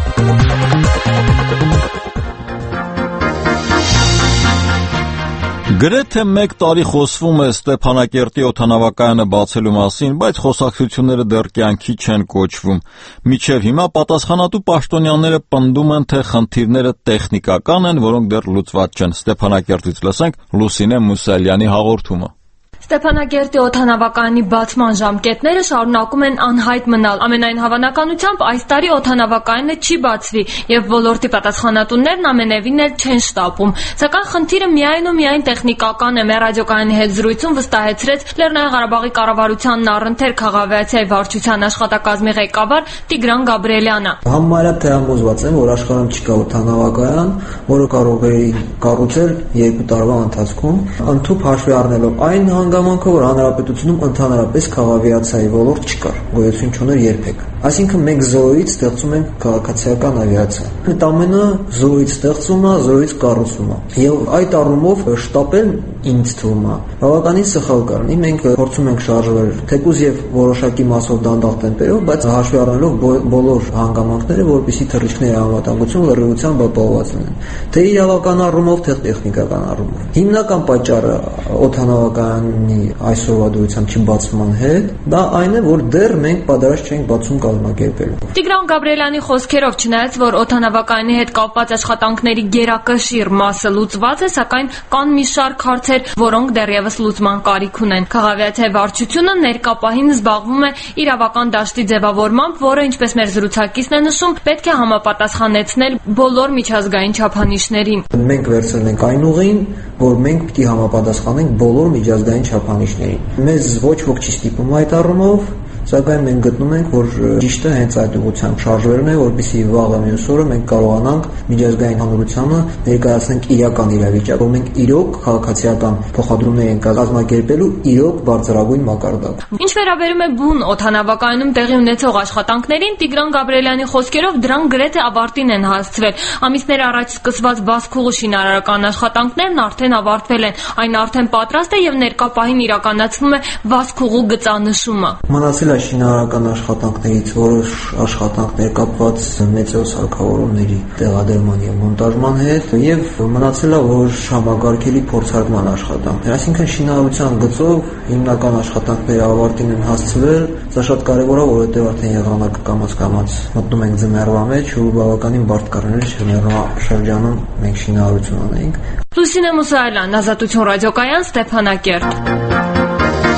Գրեթե մեկ տարի խոսվում է Ստեփանակերտի օդանավակայանը բացելու մասին, բայց խոսակցությունները դեռ կյանքի չեն կոչվում։ Մինչև հիմա պատասխանատու պաշտոնյաները պնդում են, թե խնդիրները տեխնիկական են, որոնք դեռ լուծված չեն։ Ստեփանակերտից լսենք Լուսինե Մուսալյանի հաղորդումը։ Ստեփանակերտի օդանավակայանի բացման ժամկետները շարունակում են անհայտ մնալ։ Ամենայն հավանականությամբ այս տարի օդանավակայանը չի բացվի եւ ոլորտի պատասխանատուներն ամենևին էլ չեն շտապում։ Սակայն խնդիրը միայն ու միայն տեխնիկական է։ Մեր ռադիոկայանի հետ զրույցում վստահեցրեց Լեռնային Ղարաբաղի կառավարության առընթեր քաղաքավիացիայի վարչության աշխատակազմի ղեկավար Տիգրան Գաբրիելյանը։ Համարյա թե համոզված եմ, որ աշխարհում չկա օդանավակայան, որը կարող է կառուցել երկու տարվա ընթացքում, ընդհանուր հաշվի առնելով այն հանգամանքը, որ հանրապետությունում ընդհանրապես քաղաքավիացիայի ոլորտ չկար, գոյություն չուներ երբեք։ Այսինքն մենք զորոյից ստեղծում ենք քաղաքացիական ավիացիա։ Այդ ամենը զորոյից ստեղծում է, զորոյից կառուցվում է։ Եվ այդ առումով շտապել ինձ թվում է բավականին սխալ կառնի։ Մենք փորձում ենք շարժվել, թեկուզ եւ որոշակի մասով դանդաղ տեմպերով, բայց հաշվի առնելով բոլոր հանգամանքները, որպեսզի թռիչքների անվտանգություն լրիվությամբ ապահովված լինեն։ Թե իրավական առումով, թե տեխնիկական առումով։ Հիմնական պատճառը օդանավակայանի այսօրվա դրությամբ չբացման հետ դա այն է, որ դեռ մենք պատրաստ չենք բացում կազմակերպելու։ Տիգրան Գաբրիելյանի խոսքերով, չնայած որ օդանավակայանի հետ կապված աշխատանքների գերակշիռ մասը լուծված է, սակայն կան մի շարք հարցեր, որոնք դեռևս լուծման կարիք ունեն։ Քաղաքավիացիայի վարչությունը ներկա պահին զբաղվում է իրավական դաշտի ձևավորմամբ, որը, ինչպես մեր զրուցակիցն է նշում, պետք է համապատասխանեցնել բոլոր միջազգային չափանիշներին։ Մենք վերցրել ենք այն ուղին, որ մենք պիտի համապատասխանենք բոլոր միջազգային չափանիշներին։ Մեզ ոչ ոք չի ստիպում այդ առումով, սակայն մենք գտնում ենք, որ ճիշտը հենց այդ ուղղությամբ շարժվելն է, որպեսզի վաղը մյուս օրը մենք կարողանանք միջազգային հանրությանը ներկայացնենք իրական իրավիճակ, որ մենք իրոք քաղաքացիական փոխադրումներ ենք կազմակերպելու իրոք բարձրագույն մակարդակ։ Ինչ վերաբերում է բուն օդանավակայանում տեղի ունեցող աշխատանքներին, Տիգրան Գաբրիելյանի խոսքերով դրանք գրեթե ավարտին են հասցվել։ Ամիսներ առաջ սկսված բազկուղու շինարարական աշխատանքներն արդեն ավարտվել են։ Այն արդեն պատրաստ է եւ ներկա պահին իրականացվում է բազկուղու գծանշումը։ Մնացել է շինարարական աշխատանքներից որոշ աշխատանքներ կապված մեծոսարքավորումների տեղադրման եւ մոնտաժման հետ եւ մնացել է որոշ համագարկելի փորձարկման աշխատանքներ։ Այսինքն շինարարության գծով հիմնական աշխատանքները ավարտին են հասցվել։ Սա շատ կարեւոր է, որովհետեւ արդեն եղանակը կամաց-կամաց մտնում ենք ձմեռվա մեջ ու բավականին բարդ կառներ ձմեռվա շրջանում մենք շինարարություն անենք։ Լուսինե Մուսալյան, Ազատություն ռադիոկայան, Ստեփանակերտ։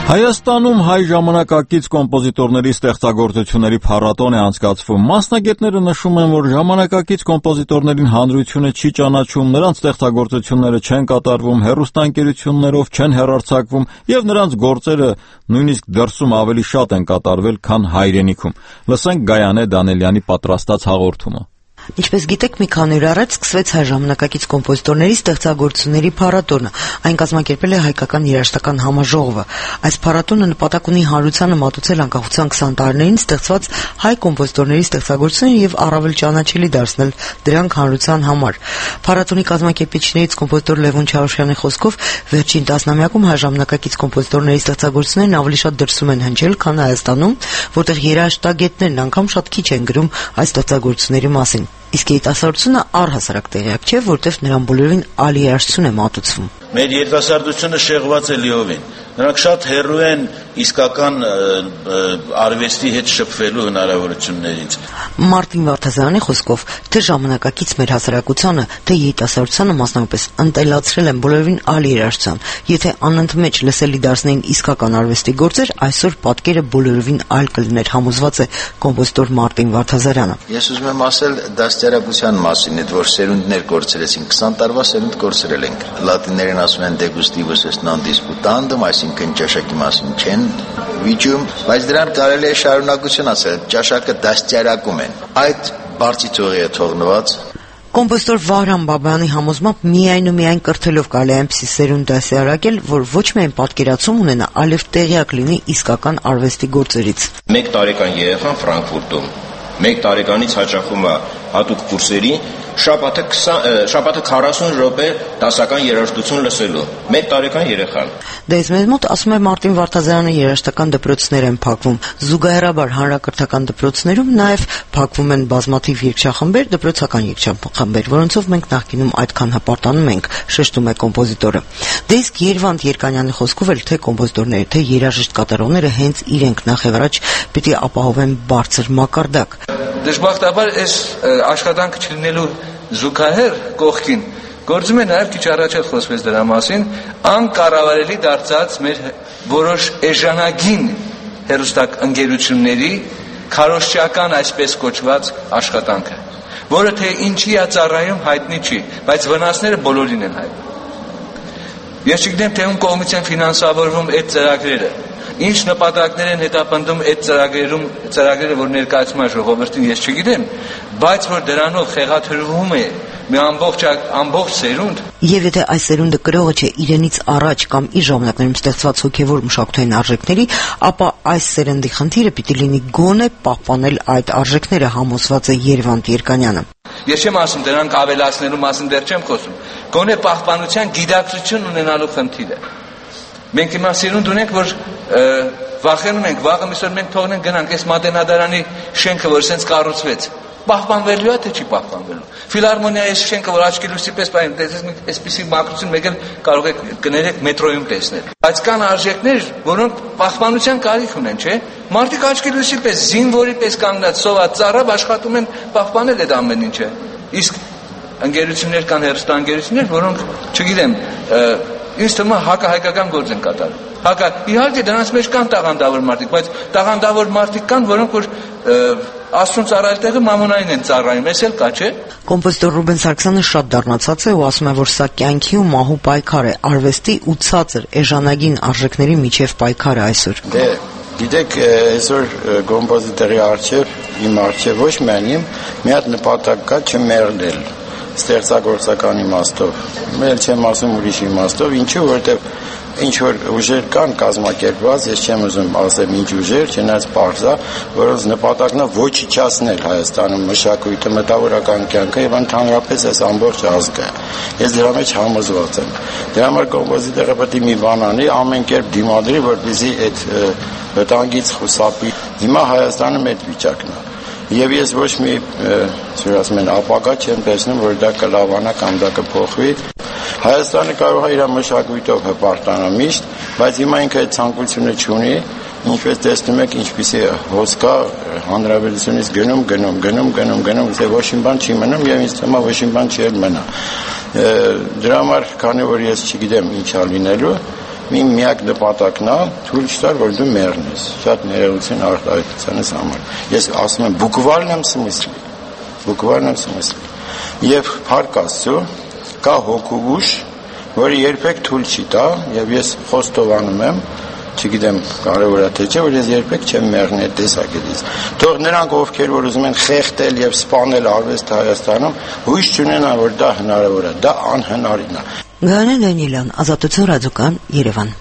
Հայաստանում հայ ժամանակակից կոմպոզիտորների ստեղծագործությունների փառատոն է անցկացվում։ Մասնագետները նշում են, որ ժամանակակից կոմպոզիտորներին հանրությունը չի ճանաչում, նրանց ստեղծագործությունները չեն կատարվում, հեռուստաընկերություններով չեն հեռարձակվում եւ նրանց գործերը նույնիսկ դրսում ավելի շատ են կատարվել, քան հայրենիքում։ Լսենք Գայանե Դանելյանի պատրաստած հաղորդումը։ Ինչպես գիտեք, մի քանի օր առաջ սկսվեց հայ ժամանակակից կոմպոզիտորների ստեղծագործությունների փառատոնը։ Այն կազմակերպել է հայկական երաժշտական համաժողովը։ Այս փառատոնը նպատակ ունի հանրությանը մատուցել անկախության քսան տարիներին ստեղծված հայ կոմպոզիտորների ստեղծագործությունները եւ առավել ճանաչելի դարձնել դրանք հանրության համար։ Փառատոնի կազմակերպիչներից կոմպոզիտոր Լևոն Չարոշյանի խոսքով վերջին տասնամյակում հայ ժամանակակից կոմպոզիտորների ստեղծագործություններն ավելի շատ դրսում են հնչել, քան Հայաստանում, որտեղ երաժշտագետներն անգամ շատ քիչ են գրում այս ստեղծագործությունների մասին։ Իսկ երիտասարդությունը առհասարակ տեղյակ չէ, որտեղ նրան բոլորին այլ երաժշտություն է մատուցվում։ Մեր երիտասարդությունը շեղված է լիովին։ Նրանք շատ հեռու են իսկական արվեստի հետ շփվելու հնարավորություններից։ Մարտին Վարդազարյանի խոսքով, թե ժամանակակից մեր հասարակությանը, թե երիտասարդությանը մասնավորապես ընտելացրել են բոլորին այլ երաժշտության։ Եթե անընդմեջ լսելի դարձնեին իսկական արվեստի գործեր, այսօր պատկերը բոլորովին այլ կլիներ, համոզված է կոմպոզիտոր Մարտին Վարդազարյանը։ Ես ուզում եմ ասել դաստիարակության մասին, այդ որ սերունդներ կորցրեցին, քսան տարվա սերունդ կորցրել ենք։ Լատիներեն ասում են degustivus est non disputandum, այսինքն ճաշակի մասին չեն վիճում, բայց դրան կարելի է շարունակություն ասել, ճաշակը դաստիարակում են։ Այդ բարձի ծողի է թողնված։ Կոմպոզիտոր Վահրամ Բաբայանի համոզմամբ միայն ու միայն կրթելով կարելի է այնպիսի սերունդ դասիարակել, որ ոչ միայն պատկերացում ունենա, այլև տեղյակ լինի իսկական արվեստի գործերից։ Մեկ տարեկան երեխան Ֆրանկֆուրտում, մեկ տարեկանից հաճախում է հատուկ կուրսերի, շաբաթը շաբաթը քառասուն րոպե դասական երաժշտություն լսելու։ Մեկ տարեկան երեխան։ Դե մեզ մոտ ասում է Մարտին Վարդազարյանը երաժշտական դպրոցներ են փակվում։ Զուգահեռաբար հանրակրթական դպրոցներում նաև փակվում են բազմաթիվ երգչախմբեր, դպրոցական երգչախմբեր, որոնցով մենք նախկինում այդքան հպարտանում ենք, շեշտում է կոմպոզիտորը։ Դե իսկ Երվանդ Երկանյանի խոսքով էլ թե կոմպոզիտորները, թե երաժիշտ կատարողները հենց իրենք նախ եւ առաջ պիտի ապահովեն բարձր մակարդակ։ Դժբախտաբար այս աշխատանքը չլինելու զուգահեռ կողքին գործում է նաև քիչ առաջ էլ խոսվեց դրա մասին, անկառավարելի դարձած մեր որոշ էժանագին հեռուստակ ընկերությունների քարոզչական այսպես կոչված աշխատանքը, որը թե ինչի է ծառայում հայտնի չի, բայց վնասները բոլորին են հայտնի։ Ես չգիտեմ, թե ում կողմից են ֆինանսավորվում այդ ծրագրերը, ինչ նպատակներ են հետապնդում այդ ծրագրերում, ծրագրերը, որ ներկայացում է ժողովրդին, ես չգիտեմ, բայց որ դրանով խեղաթյուրվում է մի ամբողջ ամբողջ սերունդ։ Եվ եթե այս սերունդը կրողը չէ իրենից առաջ կամ իր ժամանակներում ստեղծված հոգևոր մշակութային արժեքների, ապա այս սերնդի խնդիրը պիտի լինի գոնե պահպանել այդ արժեքները, համոզված է Երվանդ Երկանյանը։ Ես չեմ ասում դրանք ավելացնելու մասին, դեռ չեմ խոսում։ Գոնե պահպանության գիտակցություն ունենալու խնդիրը։ Մենք հիմա սերունդ ունենք, որ վախենում ենք, վաղը միսօր մենք թողնենք գնանք այս Մատենադարանի շենքը, որ սենց կառուցվեց, պահպանվելու է թե չի պահպանվելու։ Ֆիլհարմոնիայի այս շենքը, որ աչքի լույսի պես պայում տեսնենք, այսպիսի մակրություն մեկ էլ կարող եք կներեք մետրոյում տեսնել։ Բայց կան արժեքներ, որոնք պահպանության կարիք ունեն, չէ՞։ Մարդիկ աչքի լույսի պես, զինվորի պես կանգնած սոված ծառավ աշխատում են պահպանել այդ ամեն ինչը։ Իսկ ընկերություններ կան, հեռուստաընկերություններ, որոնք, չգիտեմ, ինձ թվում է հակահայկական գործ են կատարում։ Հակա, իհարկե դրանց մեջ կան տաղանդավոր մարդիկ, բայց տաղանդավոր մարդիկ կան, որոնք որ Աստծուն ծառայել տեղը մամոնային են ծառայում, էս էլ կա, չէ՞։ Կոմպոզիտոր Ռուբեն Սարգսյանը շատ դառնացած է ու ասում է, որ սա կյանքի ու մահու պայքար է, արվեստի ու ցածր էժանագին արժեքների միջև պայքար է այսօր։ Դե, գիտեք, այսօր կոմպոզիտորի արչև, իմ արչև ոչ միայն իմ, մի հատ նպատակ կա չմեռնել ստեղծագործական իմաստով։ Մեր չեմ ասում ուրիշ իմաստով, ինչու, որովհետև ինչ որ ուժեր կան կազմակերպված, ես չեմ ուզում ասեմ ինչ ուժեր, չնայած պարզա, որոնց նպատակն է ոչնչացնել Հայաստանում մշակույթը, մտավորական կյանքը եւ ընդհանրապես այս ամբողջ ազգը։ Ես դրա մեջ համոզված եմ։ Դրա համար կոմպոզիտորը պետք է մի բան անի, ամեն կերպ դիմադրի, որպեսզի այդ վտանգից խուսափի։ Հիմա Հայաստանում այդ վիճակն է։ Եվ ես ոչ մի, որ ասում են, ապագա չեմ տեսնում, որ դա կլավանա կամ դա կփոխվի։ Հայաստանը կարող է իր մշակույթով հպարտանալ միշտ, բայց հիմա ինքը այդ ցանկությունը չունի, ինչպես տեսնում եք, ինչպիսի հոս կա հանրապետությունից գնում, գնում, գնում, գնում, գնում, թե ոչ մի բան չի մնում եւ ինձ թվում է ոչ մի բան չի մնա։ Դրա համար, քանի որ ես չգիտեմ ինչ է լինելու, մի միակ նպատակն է թույլ չտալ, որ դու մեռնես, շատ ներողություն արտահայտությունից համար։ Ես ասում եմ բուկվալն եմ սմիսլի, բուկվալն եմ սմիսլի։ Եվ փառք Աստծո, կա հոգուգուշ, որը երբեք թույլ չի տա, եւ ես խոստովանում եմ, չգիտեմ կարևոր է թե չէ, որ ես երբեք չեմ մեռնի այդ տեսակետից։ Թող նրանք, ովքեր որ ուզում են խեղդել եւ սպանել արվեստը Հայաստանում, հույս չունենան, որ դա հնարավոր է, դա անհնարին է։ Գաներ Դանիելյան, Ազատություն ռադիոկան, Երևան։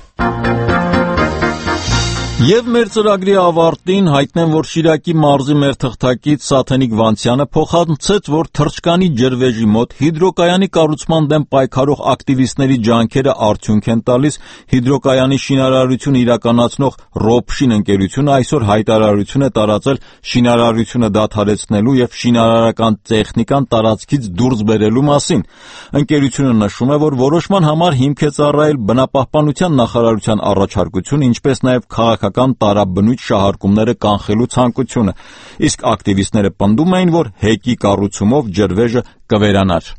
Եվ մեր ծրագրի ավարտին հայտնեմ, որ Շիրակի մարզի մեր թղթակից Սաթենիկ Վանցյանը փոխանցեց, որ թռչկանի ջրվեժի մոտ հիդրոկայանի կառուցման դեմ պայքարող ակտիվիստների ջանքերը արդյունք են տալիս։ Հիդրոկայանի շինարարություն իրականացնող Ռոբշին ընկերությունը այսօր հայտարարություն է տարածել շինարարությունը դադարեցնելու եւ շինարարական տեխնիկան տարածքից դուրս բերելու մասին։ Ընկերությունը նշում է, որ որոշման համար հիմք է ծառայել բնապահպանության նախարարության առաջարկություն, ինչպես նաեւ քաղաքական տարաբնույթ շահարկումները կանխելու ցանկությունը, իսկ ակտիվիստները պնդում էին, որ հեկի կառուցումով ջրվեժը կվերանար։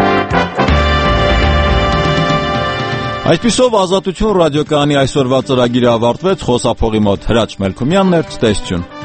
Այսպիսով Ազատություն ռադիոկայանի այսօրվա ծրագիրը ավարտվեց, խոսափողի մոտ Հրաչ Մելքումյանն էր, ցտեսություն։